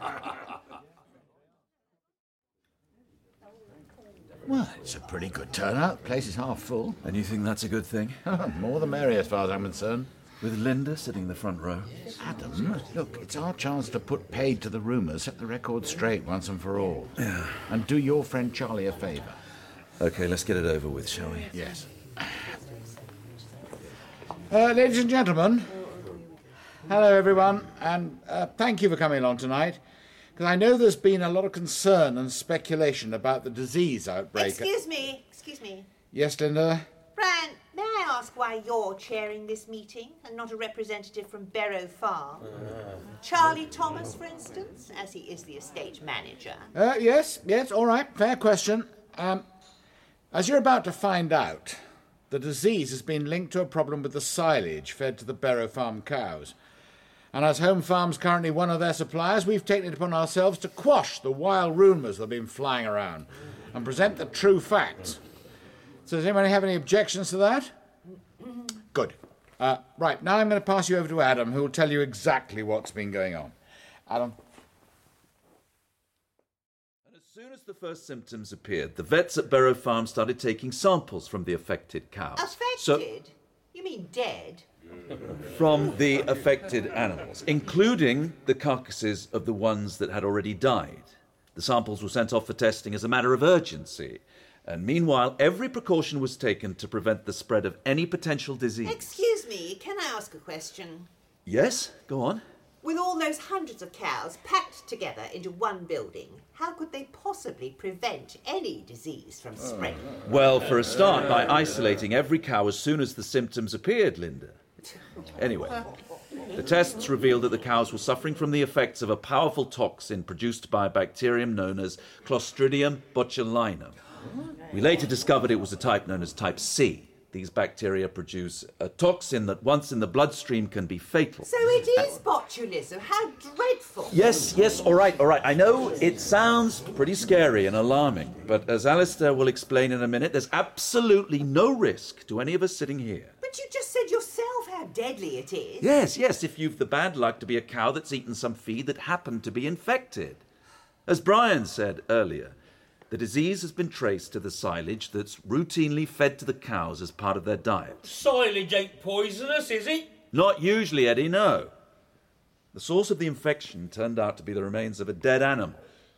Well, it's a pretty good turnout. Place is half full. And you think that's a good thing? More the merrier, as far as I'm concerned. With Linda sitting in the front row. Adam, look, it's our chance to put paid to the rumours, set the record straight once and for all. Yeah. And do your friend Charlie a favour. OK, let's get it over with, shall we? Yes. Uh, ladies and gentlemen, hello, everyone, and uh, thank you for coming along tonight. Because I know there's been a lot of concern and speculation about the disease outbreak. Excuse me, excuse me. Yes, Linda? Fran, may I ask why you're chairing this meeting and not a representative from Barrow Farm? Charlie Thomas, for instance, as he is the estate manager. Uh, yes, yes, all right, fair question. Um, as you're about to find out, the disease has been linked to a problem with the silage fed to the Barrow Farm cows. And as Home Farm's currently one of their suppliers, we've taken it upon ourselves to quash the wild rumours that have been flying around and present the true facts. So does anybody have any objections to that? Good. Uh, right, now I'm going to pass you over to Adam, who will tell you exactly what's been going on. Adam? And as soon as the first symptoms appeared, the vets at Barrow Farm started taking samples from the affected cows. Affected? So, you mean dead? from the affected animals, including the carcasses of the ones that had already died. The samples were sent off for testing as a matter of urgency. And meanwhile, every precaution was taken to prevent the spread of any potential disease. Excuse me, can I ask a question? Yes, go on. With all those hundreds of cows packed together into one building, how could they possibly prevent any disease from spreading? Well, for a start, by isolating every cow as soon as the symptoms appeared, Linda. Anyway, the tests revealed that the cows were suffering from the effects of a powerful toxin produced by a bacterium known as Clostridium botulinum. We later discovered it was a type known as type C. These bacteria produce a toxin that once in the bloodstream can be fatal. So it is botulism. How dreadful. Yes, yes, all right, all right. I know it sounds pretty scary and alarming, but as Alistair will explain in a minute, there's absolutely no risk to any of us sitting here. But you just said yourself how deadly it is. Yes, yes, if you've the bad luck to be a cow that's eaten some feed that happened to be infected. As Brian said earlier, the disease has been traced to the silage that's routinely fed to the cows as part of their diet. Silage ain't poisonous, is it? Not usually, Eddie, no. The source of the infection turned out to be the remains of a dead animal.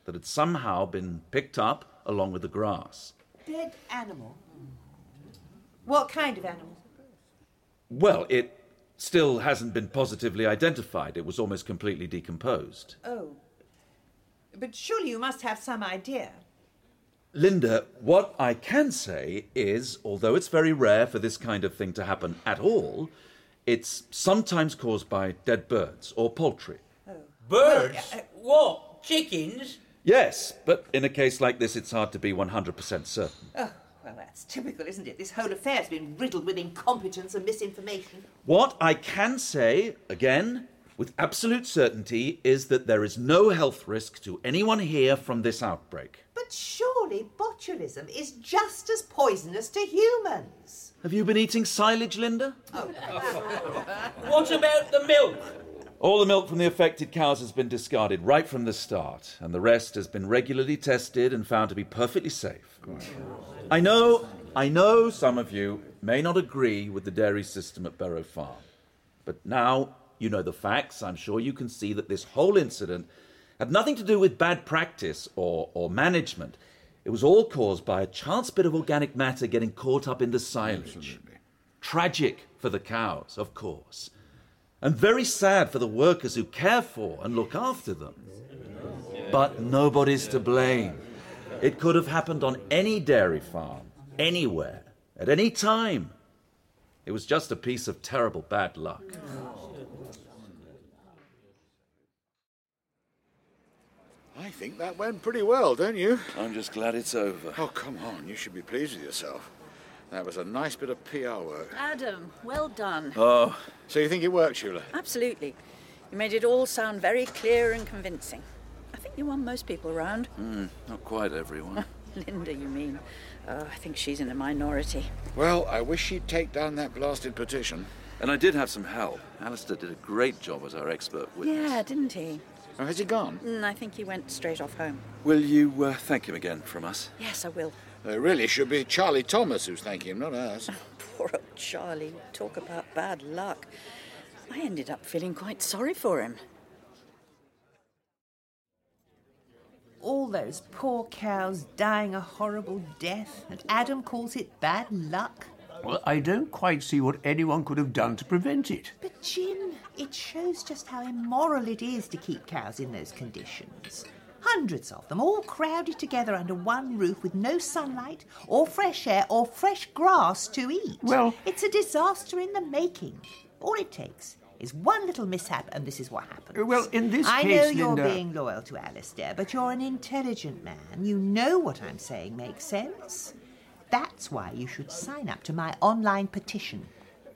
that had somehow been picked up along with the grass. Dead animal? What kind of animal? Well, it still hasn't been positively identified. It was almost completely decomposed. Oh. But surely you must have some idea. Linda, what I can say is, although it's very rare for this kind of thing to happen at all, it's sometimes caused by dead birds or poultry. Oh. Birds? Well, uh, What? Chickens? Yes, but in a case like this, it's hard to be one hundred percent certain. Oh, well, that's typical, isn't it? This whole affair's been riddled with incompetence and misinformation. What I can say, again, with absolute certainty, is that there is no health risk to anyone here from this outbreak. But surely botulism is just as poisonous to humans. Have you been eating silage, Linda? What about the milk? All the milk from the affected cows has been discarded right from the start, and the rest has been regularly tested and found to be perfectly safe. I know, I know some of you may not agree with the dairy system at Barrow Farm, but now you know the facts. I'm sure you can see that this whole incident had nothing to do with bad practice or, or management. It was all caused by a chance bit of organic matter getting caught up in the silage. Absolutely. Tragic for the cows, of course, and very sad for the workers who care for and look after them. But nobody's to blame. It could have happened on any dairy farm, anywhere, at any time. It was just a piece of terrible bad luck. I think that went pretty well, don't you? I'm just glad it's over. Oh, come on. You should be pleased with yourself. That was a nice bit of P R work. Adam, well done. Oh. So you think it worked, Shula? Absolutely. You made it all sound very clear and convincing. I think you won most people round. Mm, not quite everyone. Linda, you mean? Oh, I think she's in a minority. Well, I wish she'd take down that blasted petition. And I did have some help. Alistair did a great job as our expert witness. Yeah, didn't he? Oh, has he gone? Mm, I think he went straight off home. Will you uh, thank him again from us? Yes, I will. It really should be Charlie Thomas who's thanking him, not us. Poor old Charlie. Talk about bad luck. I ended up feeling quite sorry for him. All those poor cows dying a horrible death, and Adam calls it bad luck. Well, I don't quite see what anyone could have done to prevent it. But, Jim, it shows just how immoral it is to keep cows in those conditions. Hundreds of them, all crowded together under one roof with no sunlight or fresh air or fresh grass to eat. Well... It's a disaster in the making. All it takes is one little mishap and this is what happens. Well, in this I case, know you're Linda... being loyal to Alistair, but you're an intelligent man. You know what I'm saying makes sense. That's why you should sign up to my online petition.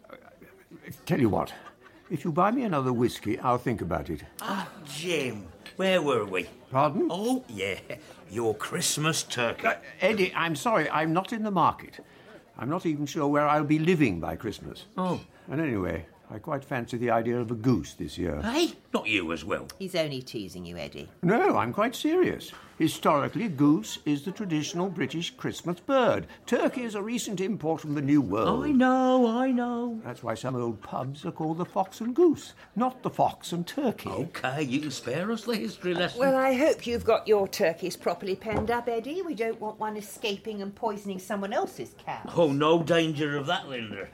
Tell you what, if you buy me another whiskey, I'll think about it. Ah, oh, Jim, where were we? Pardon? Oh, yeah, your Christmas turkey. Uh, Eddie, I'm sorry, I'm not in the market. I'm not even sure where I'll be living by Christmas. Oh. And anyway, I quite fancy the idea of a goose this year. Hey, not you as well. He's only teasing you, Eddie. No, I'm quite serious. Historically, goose is the traditional British Christmas bird. Turkey is a recent import from the New World. I know, I know. That's why some old pubs are called the Fox and Goose, not the Fox and Turkey. OK, you can spare us the history lesson. Well, I hope you've got your turkeys properly penned up, Eddie. We don't want one escaping and poisoning someone else's cows. Oh, no danger of that, Linda.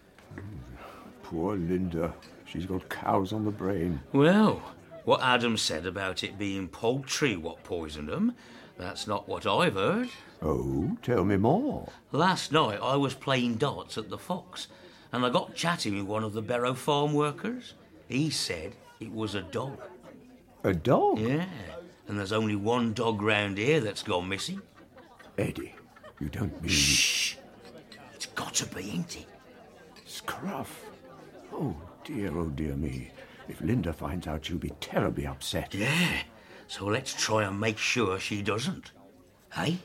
Poor Linda. She's got cows on the brain. Well, what Adam said about it being poultry what poisoned them, that's not what I've heard. Oh, tell me more. Last night I was playing darts at the Fox, and I got chatting with one of the Barrow Farm workers. He said it was a dog. A dog? Yeah, and there's only one dog round here that's gone missing. Eddie, you don't mean... Shh! It's got to be, ain't it? Scruff. Oh, dear, oh, dear me. If Linda finds out, she'll be terribly upset. Yeah, so let's try and make sure she doesn't. Hey?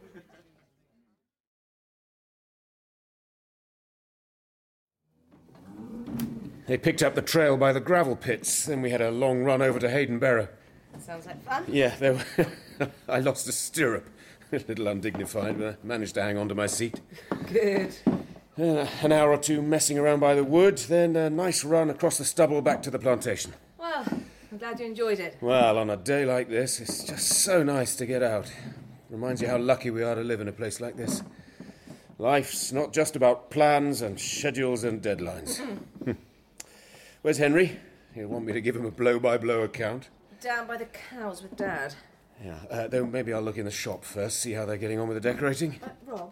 They picked up the trail by the gravel pits. Then we had a long run over to Hayden Barrow. Sounds like fun. Yeah, there were... I lost a stirrup. A little undignified, but I managed to hang on to my seat. Good. Uh, an hour or two messing around by the wood, then a nice run across the stubble back to the plantation. Well, I'm glad you enjoyed it. Well, on a day like this, it's just so nice to get out. Reminds you how lucky we are to live in a place like this. Life's not just about plans and schedules and deadlines. Where's Henry? He'll want me to give him a blow-by-blow account. Down by the cows with Dad. Yeah, uh, though maybe I'll look in the shop first, see how they're getting on with the decorating. Uh, Rob,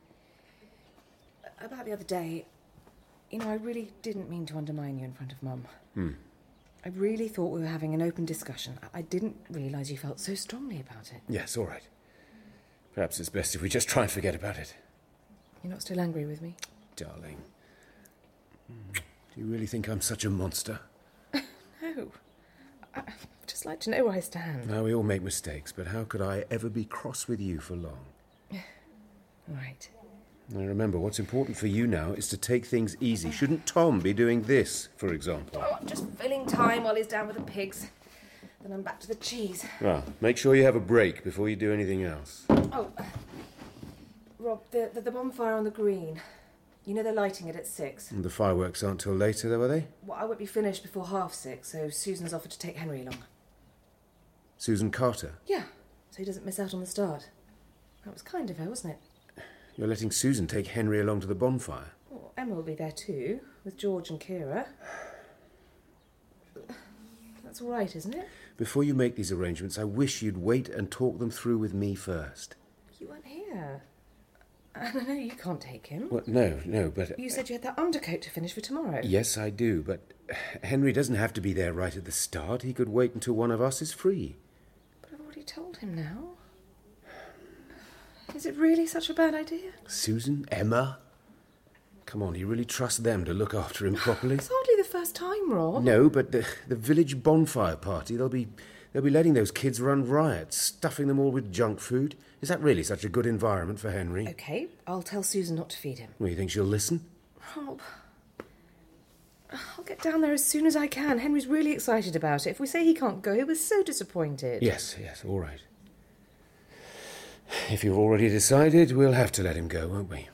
about the other day, you know, I really didn't mean to undermine you in front of Mum. Hmm. I really thought we were having an open discussion. I didn't realise you felt so strongly about it. Yes, all right. Perhaps it's best if we just try and forget about it. You're not still angry with me? Darling. Do you really think I'm such a monster? No. I'd just like to know where I stand. Now, we all make mistakes, but how could I ever be cross with you for long? Right. Now, remember, what's important for you now is to take things easy. Shouldn't Tom be doing this, for example? Oh, I'm just filling time while he's down with the pigs. Then I'm back to the cheese. Well, make sure you have a break before you do anything else. Oh, Rob, the, the, the bonfire on the green. You know they're lighting it at six. And the fireworks aren't till later, though, are they? Well, I won't be finished before half six, so Susan's offered to take Henry along. Susan Carter? Yeah, so he doesn't miss out on the start. That was kind of her, wasn't it? You're letting Susan take Henry along to the bonfire? Well, Emma will be there too, with George and Kira. That's all right, isn't it? Before you make these arrangements, I wish you'd wait and talk them through with me first. You weren't here. I know you can't take him. Well, no, no, but... You said you had that undercoat to finish for tomorrow. Yes, I do, but Henry doesn't have to be there right at the start. He could wait until one of us is free. But I've already told him now. Is it really such a bad idea? Susan? Emma? Come on, you really trust them to look after him properly? It's hardly the first time, Rob. No, but the, the village bonfire party, they'll be, they'll be letting those kids run riot, stuffing them all with junk food. Is that really such a good environment for Henry? OK, I'll tell Susan not to feed him. Well, you think she'll listen? Rob, I'll get down there as soon as I can. Henry's really excited about it. If we say he can't go, he was so disappointed. Yes, yes, all right. If you've already decided, we'll have to let him go, won't we?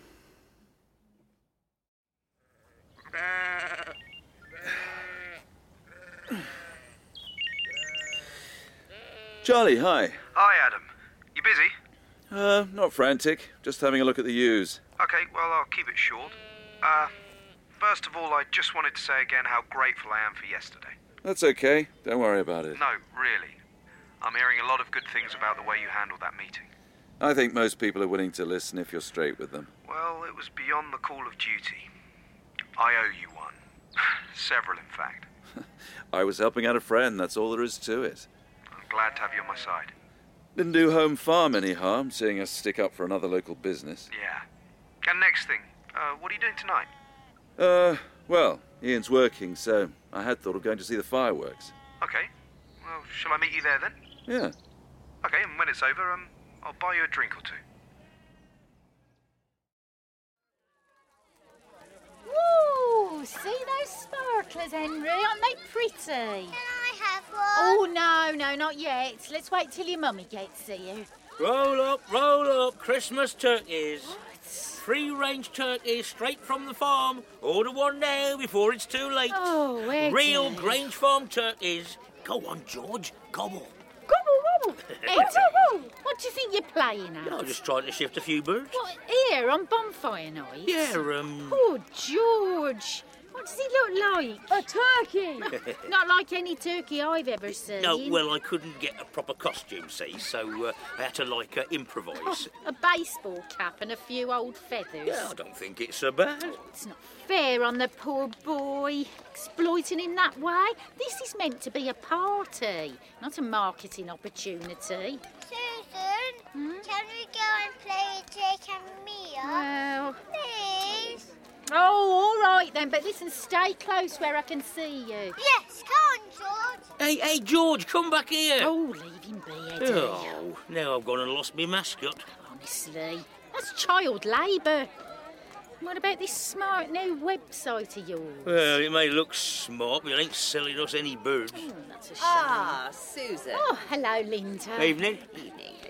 Charlie, hi. Hi, Adam. You busy? Uh, not frantic. Just having a look at the ewes. Okay, well, I'll keep it short. Uh, first of all, I just wanted to say again how grateful I am for yesterday. That's okay. Don't worry about it. No, really. I'm hearing a lot of good things about the way you handled that meeting. I think most people are willing to listen if you're straight with them. Well, it was beyond the call of duty. I owe you one. Several, in fact. I was helping out a friend, that's all there is to it. I'm glad to have you on my side. Didn't do Home Farm any harm, seeing us stick up for another local business. Yeah. And next thing, uh, what are you doing tonight? Uh, well, Ian's working, so I had thought of going to see the fireworks. Okay. Well, shall I meet you there then? Yeah. Okay, and when it's over, um, I'll buy you a drink or two. Ooh, see those sparklers, Henry? Aren't they pretty? Can I have one? Oh, no, no, not yet. Let's wait till your mummy gets here. Roll up, roll up, Christmas turkeys. Free-range turkeys straight from the farm. Order one now before it's too late. Oh, Eddie. Real Grange Farm turkeys. Go on, George, gobble. Gobble, gobble. Eddie, what do you think you're playing at? I'm just trying to shift a few birds. What, here on bonfire night? Yeah, um... Oh, George. What does he look like? A turkey. Not like any turkey I've ever seen. No, well, I couldn't get a proper costume, see, so uh, I had to, like, uh, improvise. Oh, a baseball cap and a few old feathers. Yeah, I don't think it's so bad. It's not fair on the poor boy, exploiting him that way. This is meant to be a party, not a marketing opportunity. Susan, hmm? Can we go and play Jake and Mia? Well... Please? Oh, all right then, but listen, stay close where I can see you. Yes, come on, George. Hey, hey, George, come back here. Oh, leave him be, Eddie. Oh, now I've gone and lost my mascot. Honestly, that's child labour. What about this smart new website of yours? Well, it may look smart, but it ain't selling us any birds. Oh, that's a shame. Ah, Susan. Oh, hello, Linda. Evening. Evening.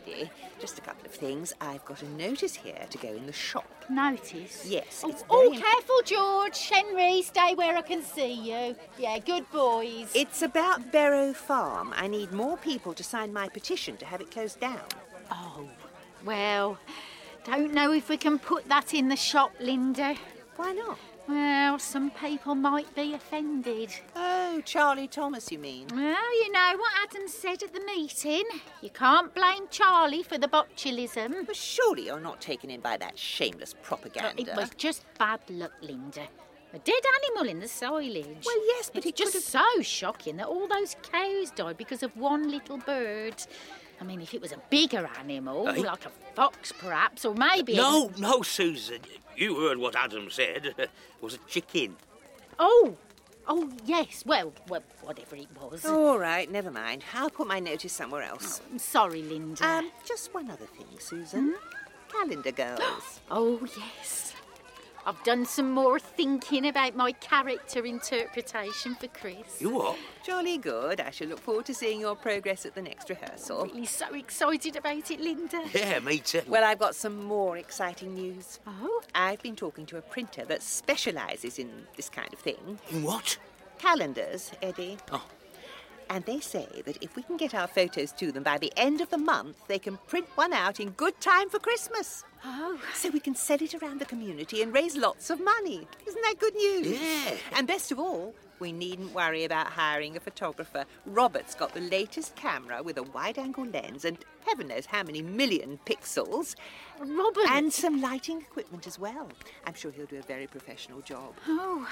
Eddie. Just a couple of things. I've got a notice here to go in the shop. Notice? Yes. Oh, it's oh very careful, George. Henry, stay where I can see you. Yeah, good boys. It's about Barrow Farm. I need more people to sign my petition to have it closed down. Oh, well, don't know if we can put that in the shop, Linda. Why not? Well, some people might be offended. Oh, Charlie Thomas, you mean? Well, you know what Adam said at the meeting. You can't blame Charlie for the botulism. But surely you're not taken in by that shameless propaganda. It was just bad luck, Linda. A dead animal in the silage. Well, yes, but it's it just so shocking that all those cows died because of one little bird. I mean, if it was a bigger animal, Hey? like a fox perhaps, or maybe... No, no, Susan. You heard what Adam said. It was a chicken. Oh, oh, yes, well, well, whatever it was. All right, never mind. I'll put my notice somewhere else. Oh, I'm sorry, Linda. Um, just one other thing, Susan. Hmm? Calendar girls. Oh, yes. I've done some more thinking about my character interpretation for Chris. You what? Jolly good. I shall look forward to seeing your progress at the next rehearsal. Really so excited about it, Linda. Yeah, me too. Well, I've got some more exciting news. Oh? I've been talking to a printer that specialises in this kind of thing. In what? Calendars, Eddie. Oh. And they say that if we can get our photos to them by the end of the month, they can print one out in good time for Christmas. Oh. So we can sell it around the community and raise lots of money. Isn't that good news? Yeah. And best of all, we needn't worry about hiring a photographer. Robert's got the latest camera with a wide-angle lens and heaven knows how many million pixels. Robert! And some lighting equipment as well. I'm sure he'll do a very professional job. Oh.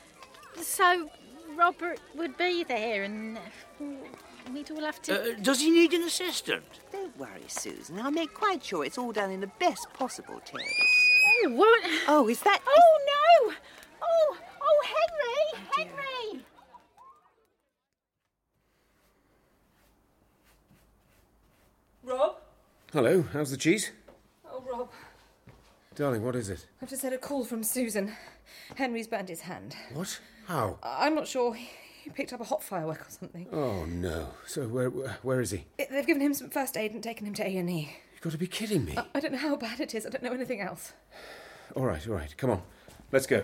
So, Robert would be there and uh, we'd all have to... Uh, does he need an assistant? Don't worry, Susan. I'll make quite sure it's all done in the best possible taste. Oh, what? Oh, is that... Oh, no! Oh, oh, Henry! Oh, Henry! Rob? Hello, how's the cheese? Oh, Rob. Darling, what is it? I've just had a call from Susan. Henry's burned his hand. What? How? I'm not sure. He picked up a hot firework or something. Oh, no. So where where, where is he? It, they've given him some first aid and taken him to A and E. You've got to be kidding me. I, I don't know how bad it is. I don't know anything else. All right, all right. Come on. Let's go.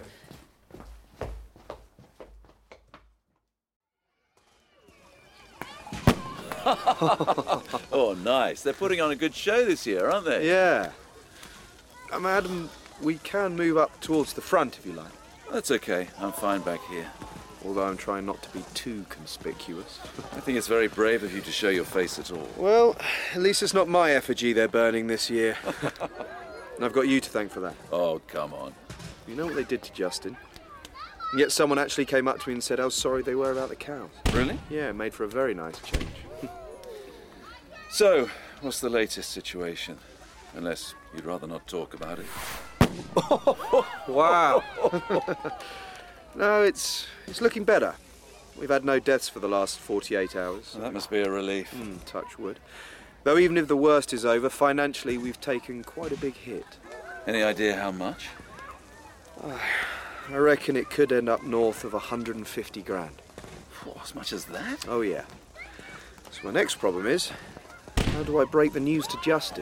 Oh, nice. They're putting on a good show this year, aren't they? Yeah. Um, Adam, we can move up towards the front if you like. That's okay. I'm fine back here. Although I'm trying not to be too conspicuous. I think it's very brave of you to show your face at all. Well, at least it's not my effigy they're burning this year. And I've got you to thank for that. Oh, come on. You know what they did to Justin? And yet someone actually came up to me and said how sorry they were about the cows. Really? Yeah, made for a very nice change. So, what's the latest situation? Unless you'd rather not talk about it. Wow. No, it's it's looking better. We've had no deaths for the last forty-eight hours. Well, that must be a relief. Mm, touch wood. Though even if the worst is over, financially we've taken quite a big hit. Any idea how much? Uh, I reckon it could end up north of one hundred fifty grand. Oh, as much as that? Oh, yeah. So my next problem is, how do I break the news to Justin?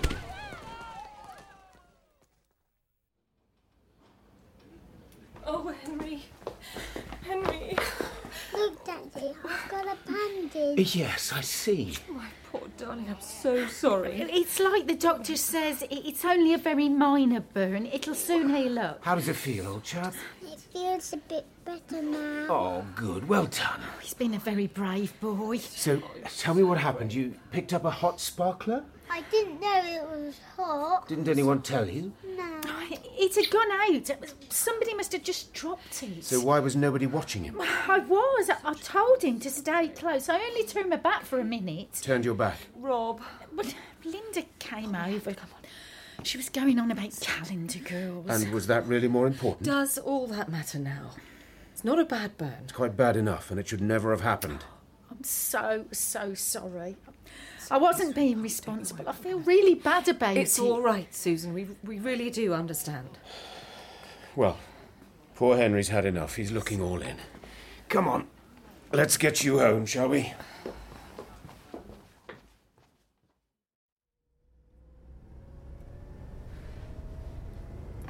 Oh, Henry. Henry. Look, Daddy, I've got a bandage. Yes, I see. My poor darling, I'm so sorry. It's like the doctor says, it's only a very minor burn. It'll soon heal up. How does it feel, old chap? It feels a bit better now. Oh, good. Well done. He's been a very brave boy. So, tell me what happened. You picked up a hot sparkler? I didn't know it was hot. Didn't anyone tell you? No. It had gone out. Somebody must have just dropped it. So why was nobody watching him? I was. I told him to stay close. I only turned my back for a minute. Turned your back? Rob. But Linda came over. Come on. She was going on about calendar girls. And was that really more important? Does all that matter now? It's not a bad burn. It's quite bad enough, and it should never have happened. I'm so, so sorry. I wasn't being responsible. I feel really bad about it. It's all right, Susan. We we really do understand. Well, poor Henry's had enough. He's looking all in. Come on, let's get you home, shall we?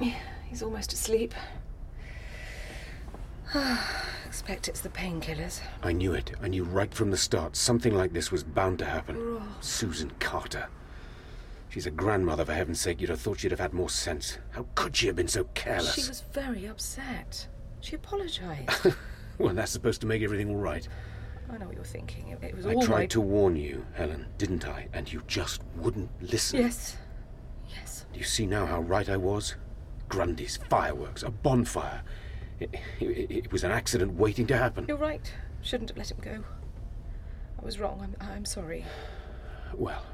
He's almost asleep. Expect it's the painkillers. I knew it. I knew right from the start something like this was bound to happen. Rob. Susan Carter. She's a grandmother, for heaven's sake. You'd have thought she'd have had more sense. How could she have been so careless? She was very upset. She apologised. Well, that's supposed to make everything all right. I know what you're thinking. It, it was I all tried my... to warn you, Helen, didn't I? And you just wouldn't listen. Yes. Yes. Do you see now how right I was? Grundy's, fireworks, a bonfire. It, it, it was an accident waiting to happen. You're right. Shouldn't have let him go. I was wrong. I'm, I'm sorry. Well.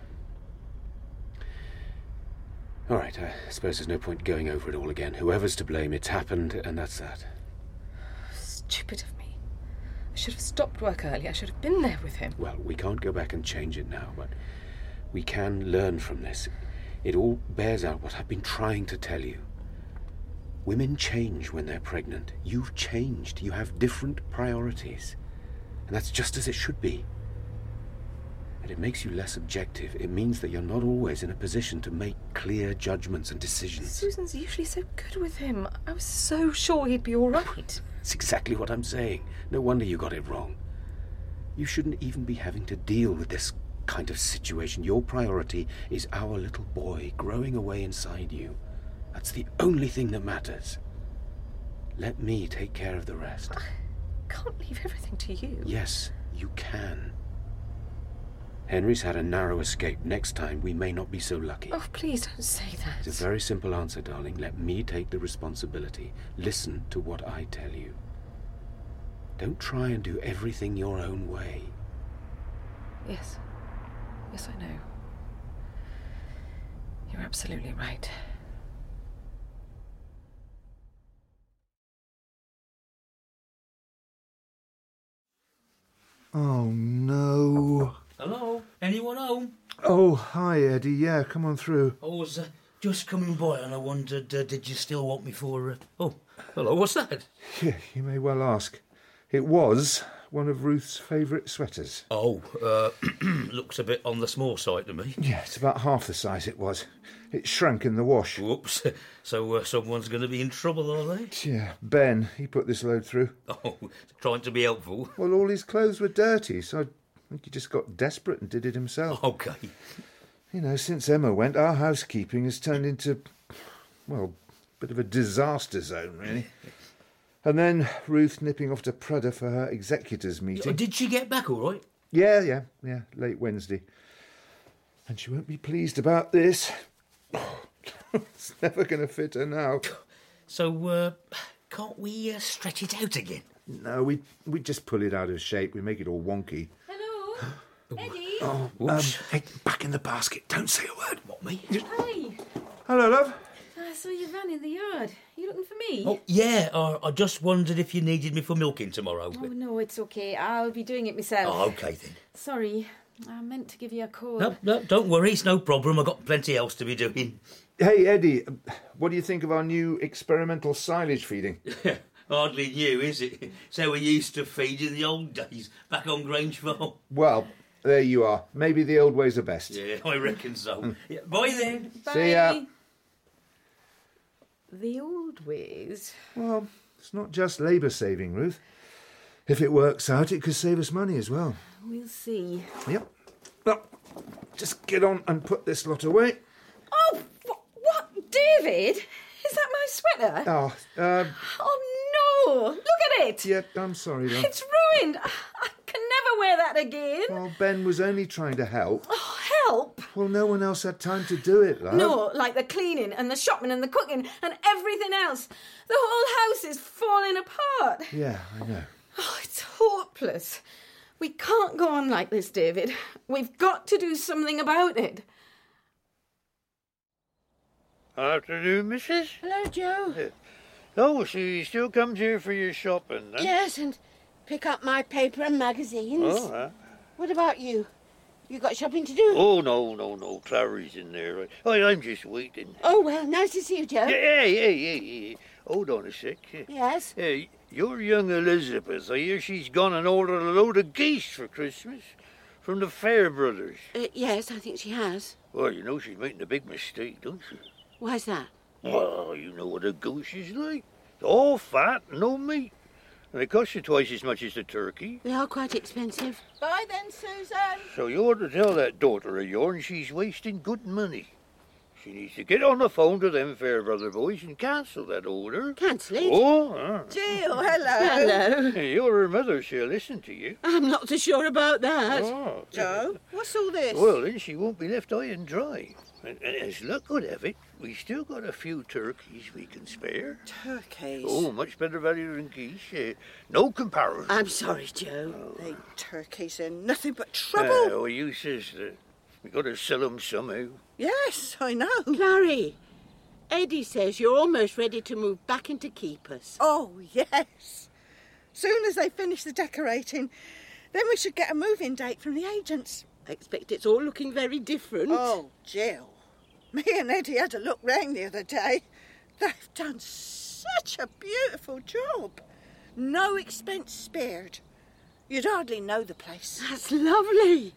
All right, I suppose there's no point going over it all again. Whoever's to blame, it's happened, and that's that. Stupid of me. I should have stopped work early. I should have been there with him. Well, we can't go back and change it now, but we can learn from this. It all bears out what I've been trying to tell you. Women change when they're pregnant. You've changed. You have different priorities. And that's just as it should be. And it makes you less objective. It means that you're not always in a position to make clear judgments and decisions. Susan's usually so good with him. I was so sure he'd be all right. That's exactly what I'm saying. No wonder you got it wrong. You shouldn't even be having to deal with this kind of situation. Your priority is our little boy growing away inside you. That's the only thing that matters. Let me take care of the rest. I can't leave everything to you. Yes, you can. Henry's had a narrow escape. Next time, we may not be so lucky. Oh, please don't say that. It's a very simple answer, darling. Let me take the responsibility. Listen to what I tell you. Don't try and do everything your own way. Yes. Yes, I know. You're absolutely right. Oh, no. Hello? Anyone home? Oh, hi, Eddie. Yeah, come on through. I was uh, just coming by and I wondered, uh, did you still want me for... Uh... Oh, hello, what's that? Yeah, you may well ask. It was one of Ruth's favourite sweaters. Oh, uh, looks a bit on the small side to me. Yeah, it's about half the size it was. It shrank in the wash. Whoops. So uh, someone's going to be in trouble, are they? Yeah, Ben, he put this load through. Oh, trying to be helpful. Well, all his clothes were dirty, so I think he just got desperate and did it himself. OK. You know, since Emma went, our housekeeping has turned into, well, a bit of a disaster zone, really. And then Ruth nipping off to Prudder for her executors meeting. Did she get back all right? Yeah, yeah, yeah, late Wednesday. And she won't be pleased about this. It's never going to fit her now. So, uh, can't we uh, stretch it out again? No, we we just pull it out of shape. We make it all wonky. Hello? Eddie? Oh, um, hey, back in the basket. Don't say a word. What, me? Hi. Hello, love. I saw your van in the yard. Are you looking for me? Oh, yeah. Uh, I just wondered if you needed me for milking tomorrow. Oh, no, it's okay. I'll be doing it myself. Oh, OK, then. Sorry. I meant to give you a call. No, no, don't worry. It's no problem. I've got plenty else to be doing. Hey, Eddie, what do you think of our new experimental silage feeding? Hardly new, is it? It's how we used to feed in the old days, back on Grange Farm. Well, there you are. Maybe the old ways are best. Yeah, I reckon so. Yeah, bye then. Bye. See ya. The old ways? Well, it's not just labour saving, Ruth. If it works out, it could save us money as well. We'll see. Yep. Well, just get on and put this lot away. Oh, what? what? David? Is that my sweater? Oh, uh... Oh, no! Look at it! Yeah, I'm sorry, love. It's ruined. I can never wear that again. Well, Ben was only trying to help. Oh, help? Well, no one else had time to do it, love. No, like the cleaning and the shopping and the cooking and everything else. The whole house is falling apart. Yeah, I know. Oh, it's hopeless. We can't go on like this, David. We've got to do something about it. Afternoon, missus. Hello, Joe. Uh, oh, so you still comes here for your shopping, then? Yes, and pick up my paper and magazines. Oh, uh, What about you? You got shopping to do? oh, no, no, no. Clary's in there. Oh, I'm just waiting. Oh, well, nice to see you, Joe. Yeah, yeah, yeah, yeah. Hold on a sec. Yes? Hey, your young Elizabeth, I hear she's gone and ordered a load of geese for Christmas from the Fair Brothers. Uh, yes, I think she has. Well, you know she's making a big mistake, don't she? Why's that? Well, you know what a goose is like. All fat, no meat. And they cost you twice as much as the turkey. They are quite expensive. Bye then, Susan. So you ought to tell that daughter of yours she's wasting good money. She needs to get on the phone to them Fairbrother boys and cancel that order. Cancel it? Oh, uh. Jill, hello. Hello. Hey, you're her mother, she'll listen to you. I'm not so sure about that. Oh. Joe, what's all this? Well, then she won't be left high and dry. And, and as luck would have it, we still got a few turkeys we can spare. Turkeys? Oh, much better value than geese. Uh, no comparison. I'm sorry, Joe. They turkeys are nothing but trouble. Uh, well, you says that. We got to sell them somehow. Yes, I know. Clary, Eddie says you're almost ready to move back into keepers. Oh, yes. Soon as they finish the decorating, then we should get a move-in date from the agents. I expect it's all looking very different. Oh, Jill. Me and Eddie had a look round the other day. They've done such a beautiful job. No expense spared. You'd hardly know the place. That's lovely.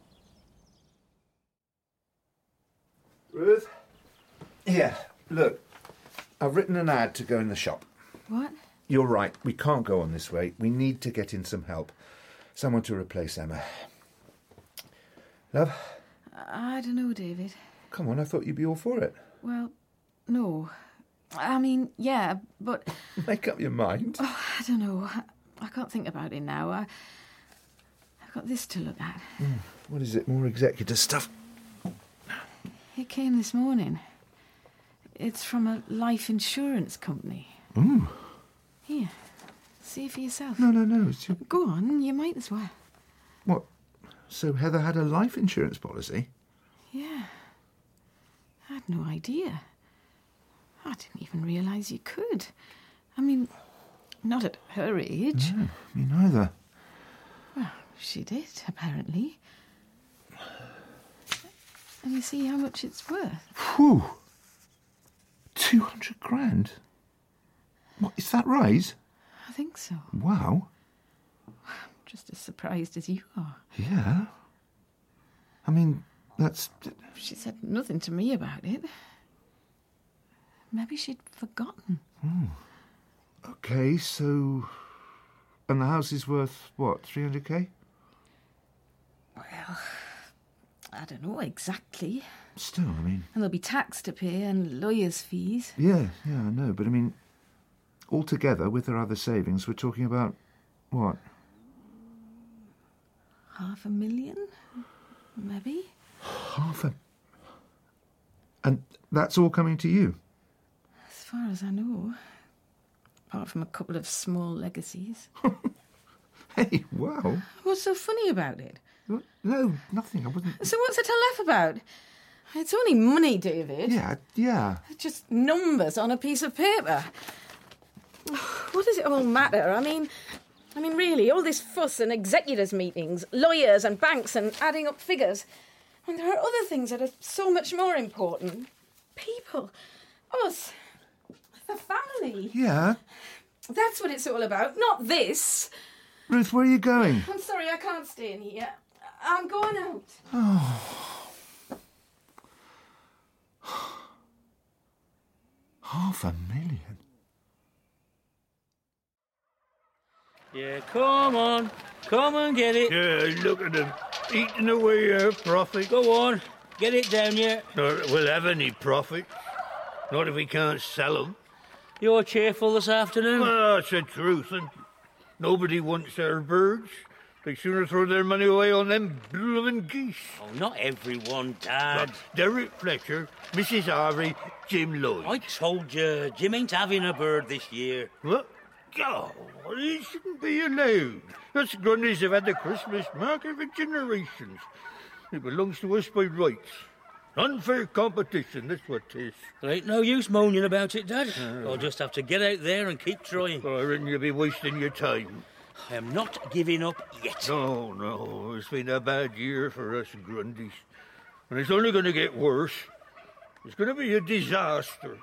Ruth? Here, look. I've written an ad to go in the shop. What? You're right. We can't go on this way. We need to get in some help. Someone to replace Emma. Love? I don't know, David. Come on, I thought you'd be all for it. Well, no. I mean, yeah, but... Make up your mind. Oh, I don't know. I, I can't think about it now. I, I've got this to look at. Mm, what is it? More executor stuff? It came this morning. It's from a life insurance company. Ooh. Here, see for yourself. No, no, no. It's your... Go on, you might as well. What? So Heather had a life insurance policy? Yeah. I had no idea. I didn't even realise you could. I mean, not at her age. No, me neither. Well, she did, apparently. And you see how much it's worth. Whew. Two hundred grand? What, is that right? I think so. Wow. I'm just as surprised as you are. Yeah. I mean, that's... She said nothing to me about it. Maybe she'd forgotten. Hmm. OK, so... And the house is worth, what, three hundred k? Well, I don't know exactly. Still, I mean... And there'll be tax to pay and lawyers' fees. Yeah, yeah, I know, but I mean... Altogether, with her other savings, we're talking about... What? Half a million? Maybe? Half a... And that's all coming to you? As far as I know. Apart from a couple of small legacies. Hey, wow. What's so funny about it? No, nothing, I wasn't... So what's there to laugh about? It's only money, David. Yeah, yeah. Just numbers on a piece of paper. What does it all matter? I mean... I mean, really, all this fuss and executors' meetings, lawyers and banks and adding up figures. And there are other things that are so much more important. People. Us. The family. Yeah? That's what it's all about, not this. Ruth, where are you going? I'm sorry, I can't stay in here. I'm going out. Oh. Half a million? Yeah, come on. Come and get it. Yeah, look at them. Eating away our profit. Go on. Get it down here. Not that we'll have any profit. Not if we can't sell them. You're cheerful this afternoon? Well, that's the truth, and nobody wants our birds. They sooner throw their money away on them bloomin' geese. Oh, not everyone, Dad. Not Derek Fletcher, Missus Harvey, Jim Lloyd. I told you, Jim ain't having a bird this year. What? God, it shouldn't be allowed. Us Grundys have had the Christmas market for generations. It belongs to us by rights. Unfair competition, that's what it is. There ain't no use moaning about it, Dad. Uh, I'll just have to get out there and keep trying. Well, I reckon you'll be wasting your time. I am not giving up yet. No, no, it's been a bad year for us Grundys. And it's only going to get worse. It's going to be a disaster.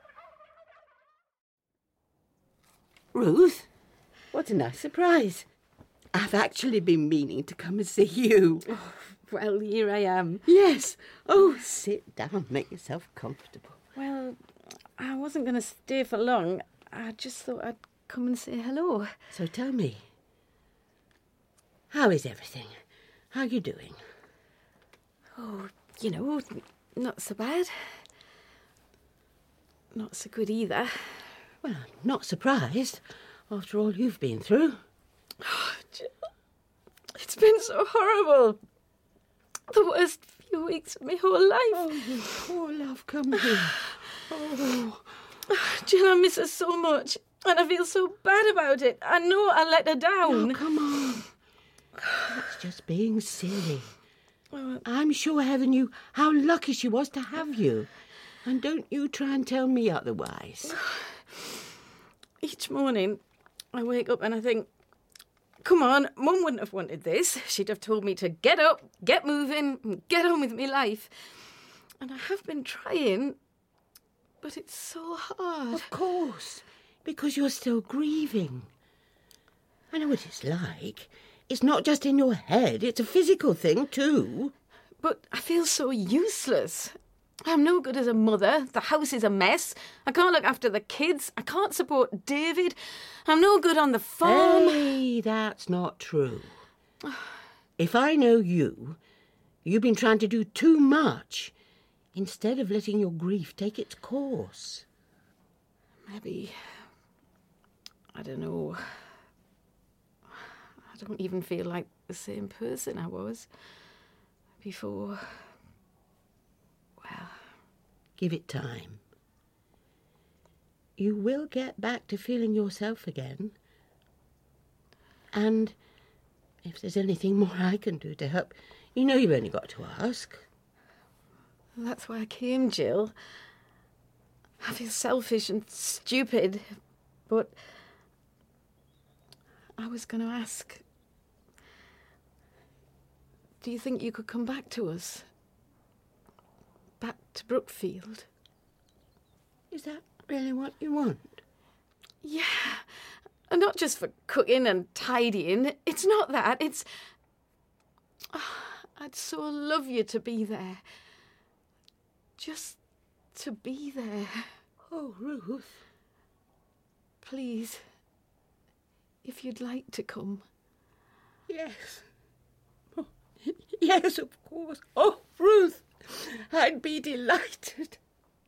Ruth, what a nice surprise. I've actually been meaning to come and see you. Oh, well, here I am. Yes. Oh, sit down, make yourself comfortable. Well, I wasn't going to stay for long. I just thought I'd come and say hello. So tell me, how is everything? How are you doing? Oh, you know, not so bad. Not so good either. Well, I'm not surprised, after all you've been through. Oh, Jill, it's been so horrible. The worst few weeks of my whole life. Oh, you poor love, come here. Oh. Jill, I miss her so much, and I feel so bad about it. I know I let her down. No, come on. That's just being silly. I'm sure Heaven knew how lucky she was to have you. And don't you try and tell me otherwise. Each morning, I wake up and I think, come on, Mum wouldn't have wanted this. She'd have told me to get up, get moving, and get on with my life. And I have been trying, but it's so hard. Of course, because you're still grieving. I know what it's like. It's not just in your head, it's a physical thing too. But I feel so useless. I'm no good as a mother. The house is a mess. I can't look after the kids. I can't support David. I'm no good on the farm. Hey, that's not true. If I know you, you've been trying to do too much instead of letting your grief take its course. Maybe, I don't know. I don't even feel like the same person I was before. Well, give it time. You will get back to feeling yourself again. And if there's anything more I can do to help, you know you've only got to ask. That's why I came, Jill. I feel selfish and stupid, but I was going to ask, do you think you could come back to us? Back to Brookfield? Is that really what you want? Yeah. And not just for cooking and tidying. It's not that. It's... Oh, I'd so love you to be there. Just to be there. Oh, Ruth. Please, if you'd like to come. Yes. Oh, yes, of course. Oh, Ruth, I'd be delighted.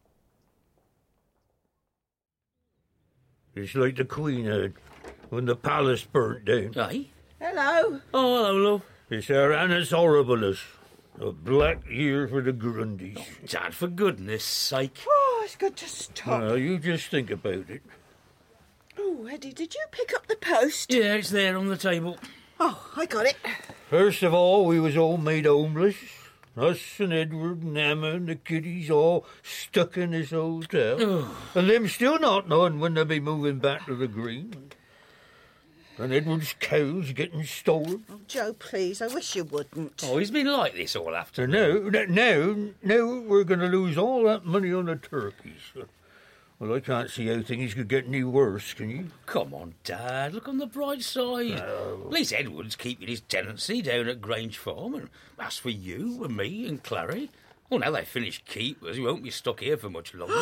It's like the Queen had when the palace burnt down. Aye? Hello. Oh, hello, love. It's her Annus Horribilis. A black year for the Grundys. Oh, Dad, for goodness sake. Oh, it's good to stop. Well, you just think about it. Oh, Eddie, did you pick up the post? Yeah, it's there on the table. Oh, I got it. First of all, we was all made homeless. Us and Edward and Emma and the kiddies all stuck in this hotel. Oh. And them still not knowing when they'll be moving back to the Green. And Edward's cows getting stolen. Oh, Joe, please, I wish you wouldn't. Oh, he's been like this all afternoon. So now, now, now we're going to lose all that money on the turkeys. Well, I can't see how things could get any worse, can you? Come on, Dad, look on the bright side. Oh. At least Edward's keeping his tenancy down at Grange Farm, and as for you and me and Clary, well, now they've finished keepers, we won't be stuck here for much longer.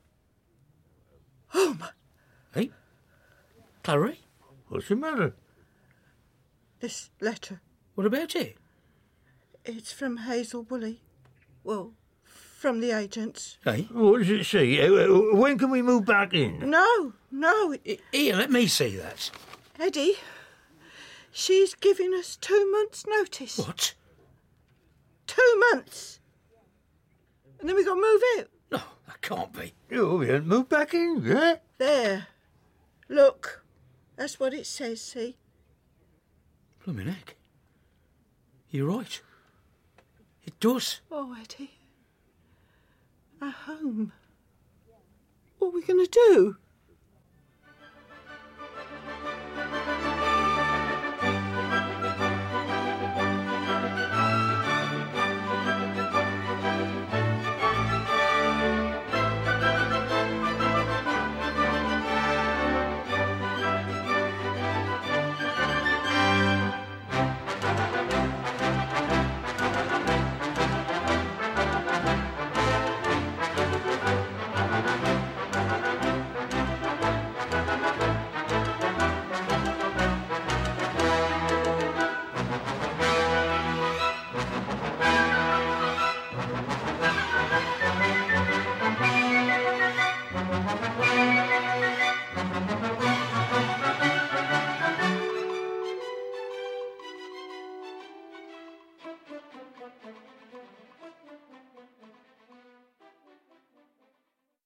Oh, my... Hey, Clary? What's the matter? This letter. What about it? It's from Hazel Woolley. Well, from the agents. Hey? What does it say? Uh, when can we move back in? No, no. It... Here, let me see that. Eddie, she's giving us two months' notice. What? Two months. And then we got to move out. No, that can't be. Oh, we haven't moved back in yet. There. Look. That's what it says, see? Blooming heck. You're right. It does. Oh, Eddie. Our home. What are we going to do?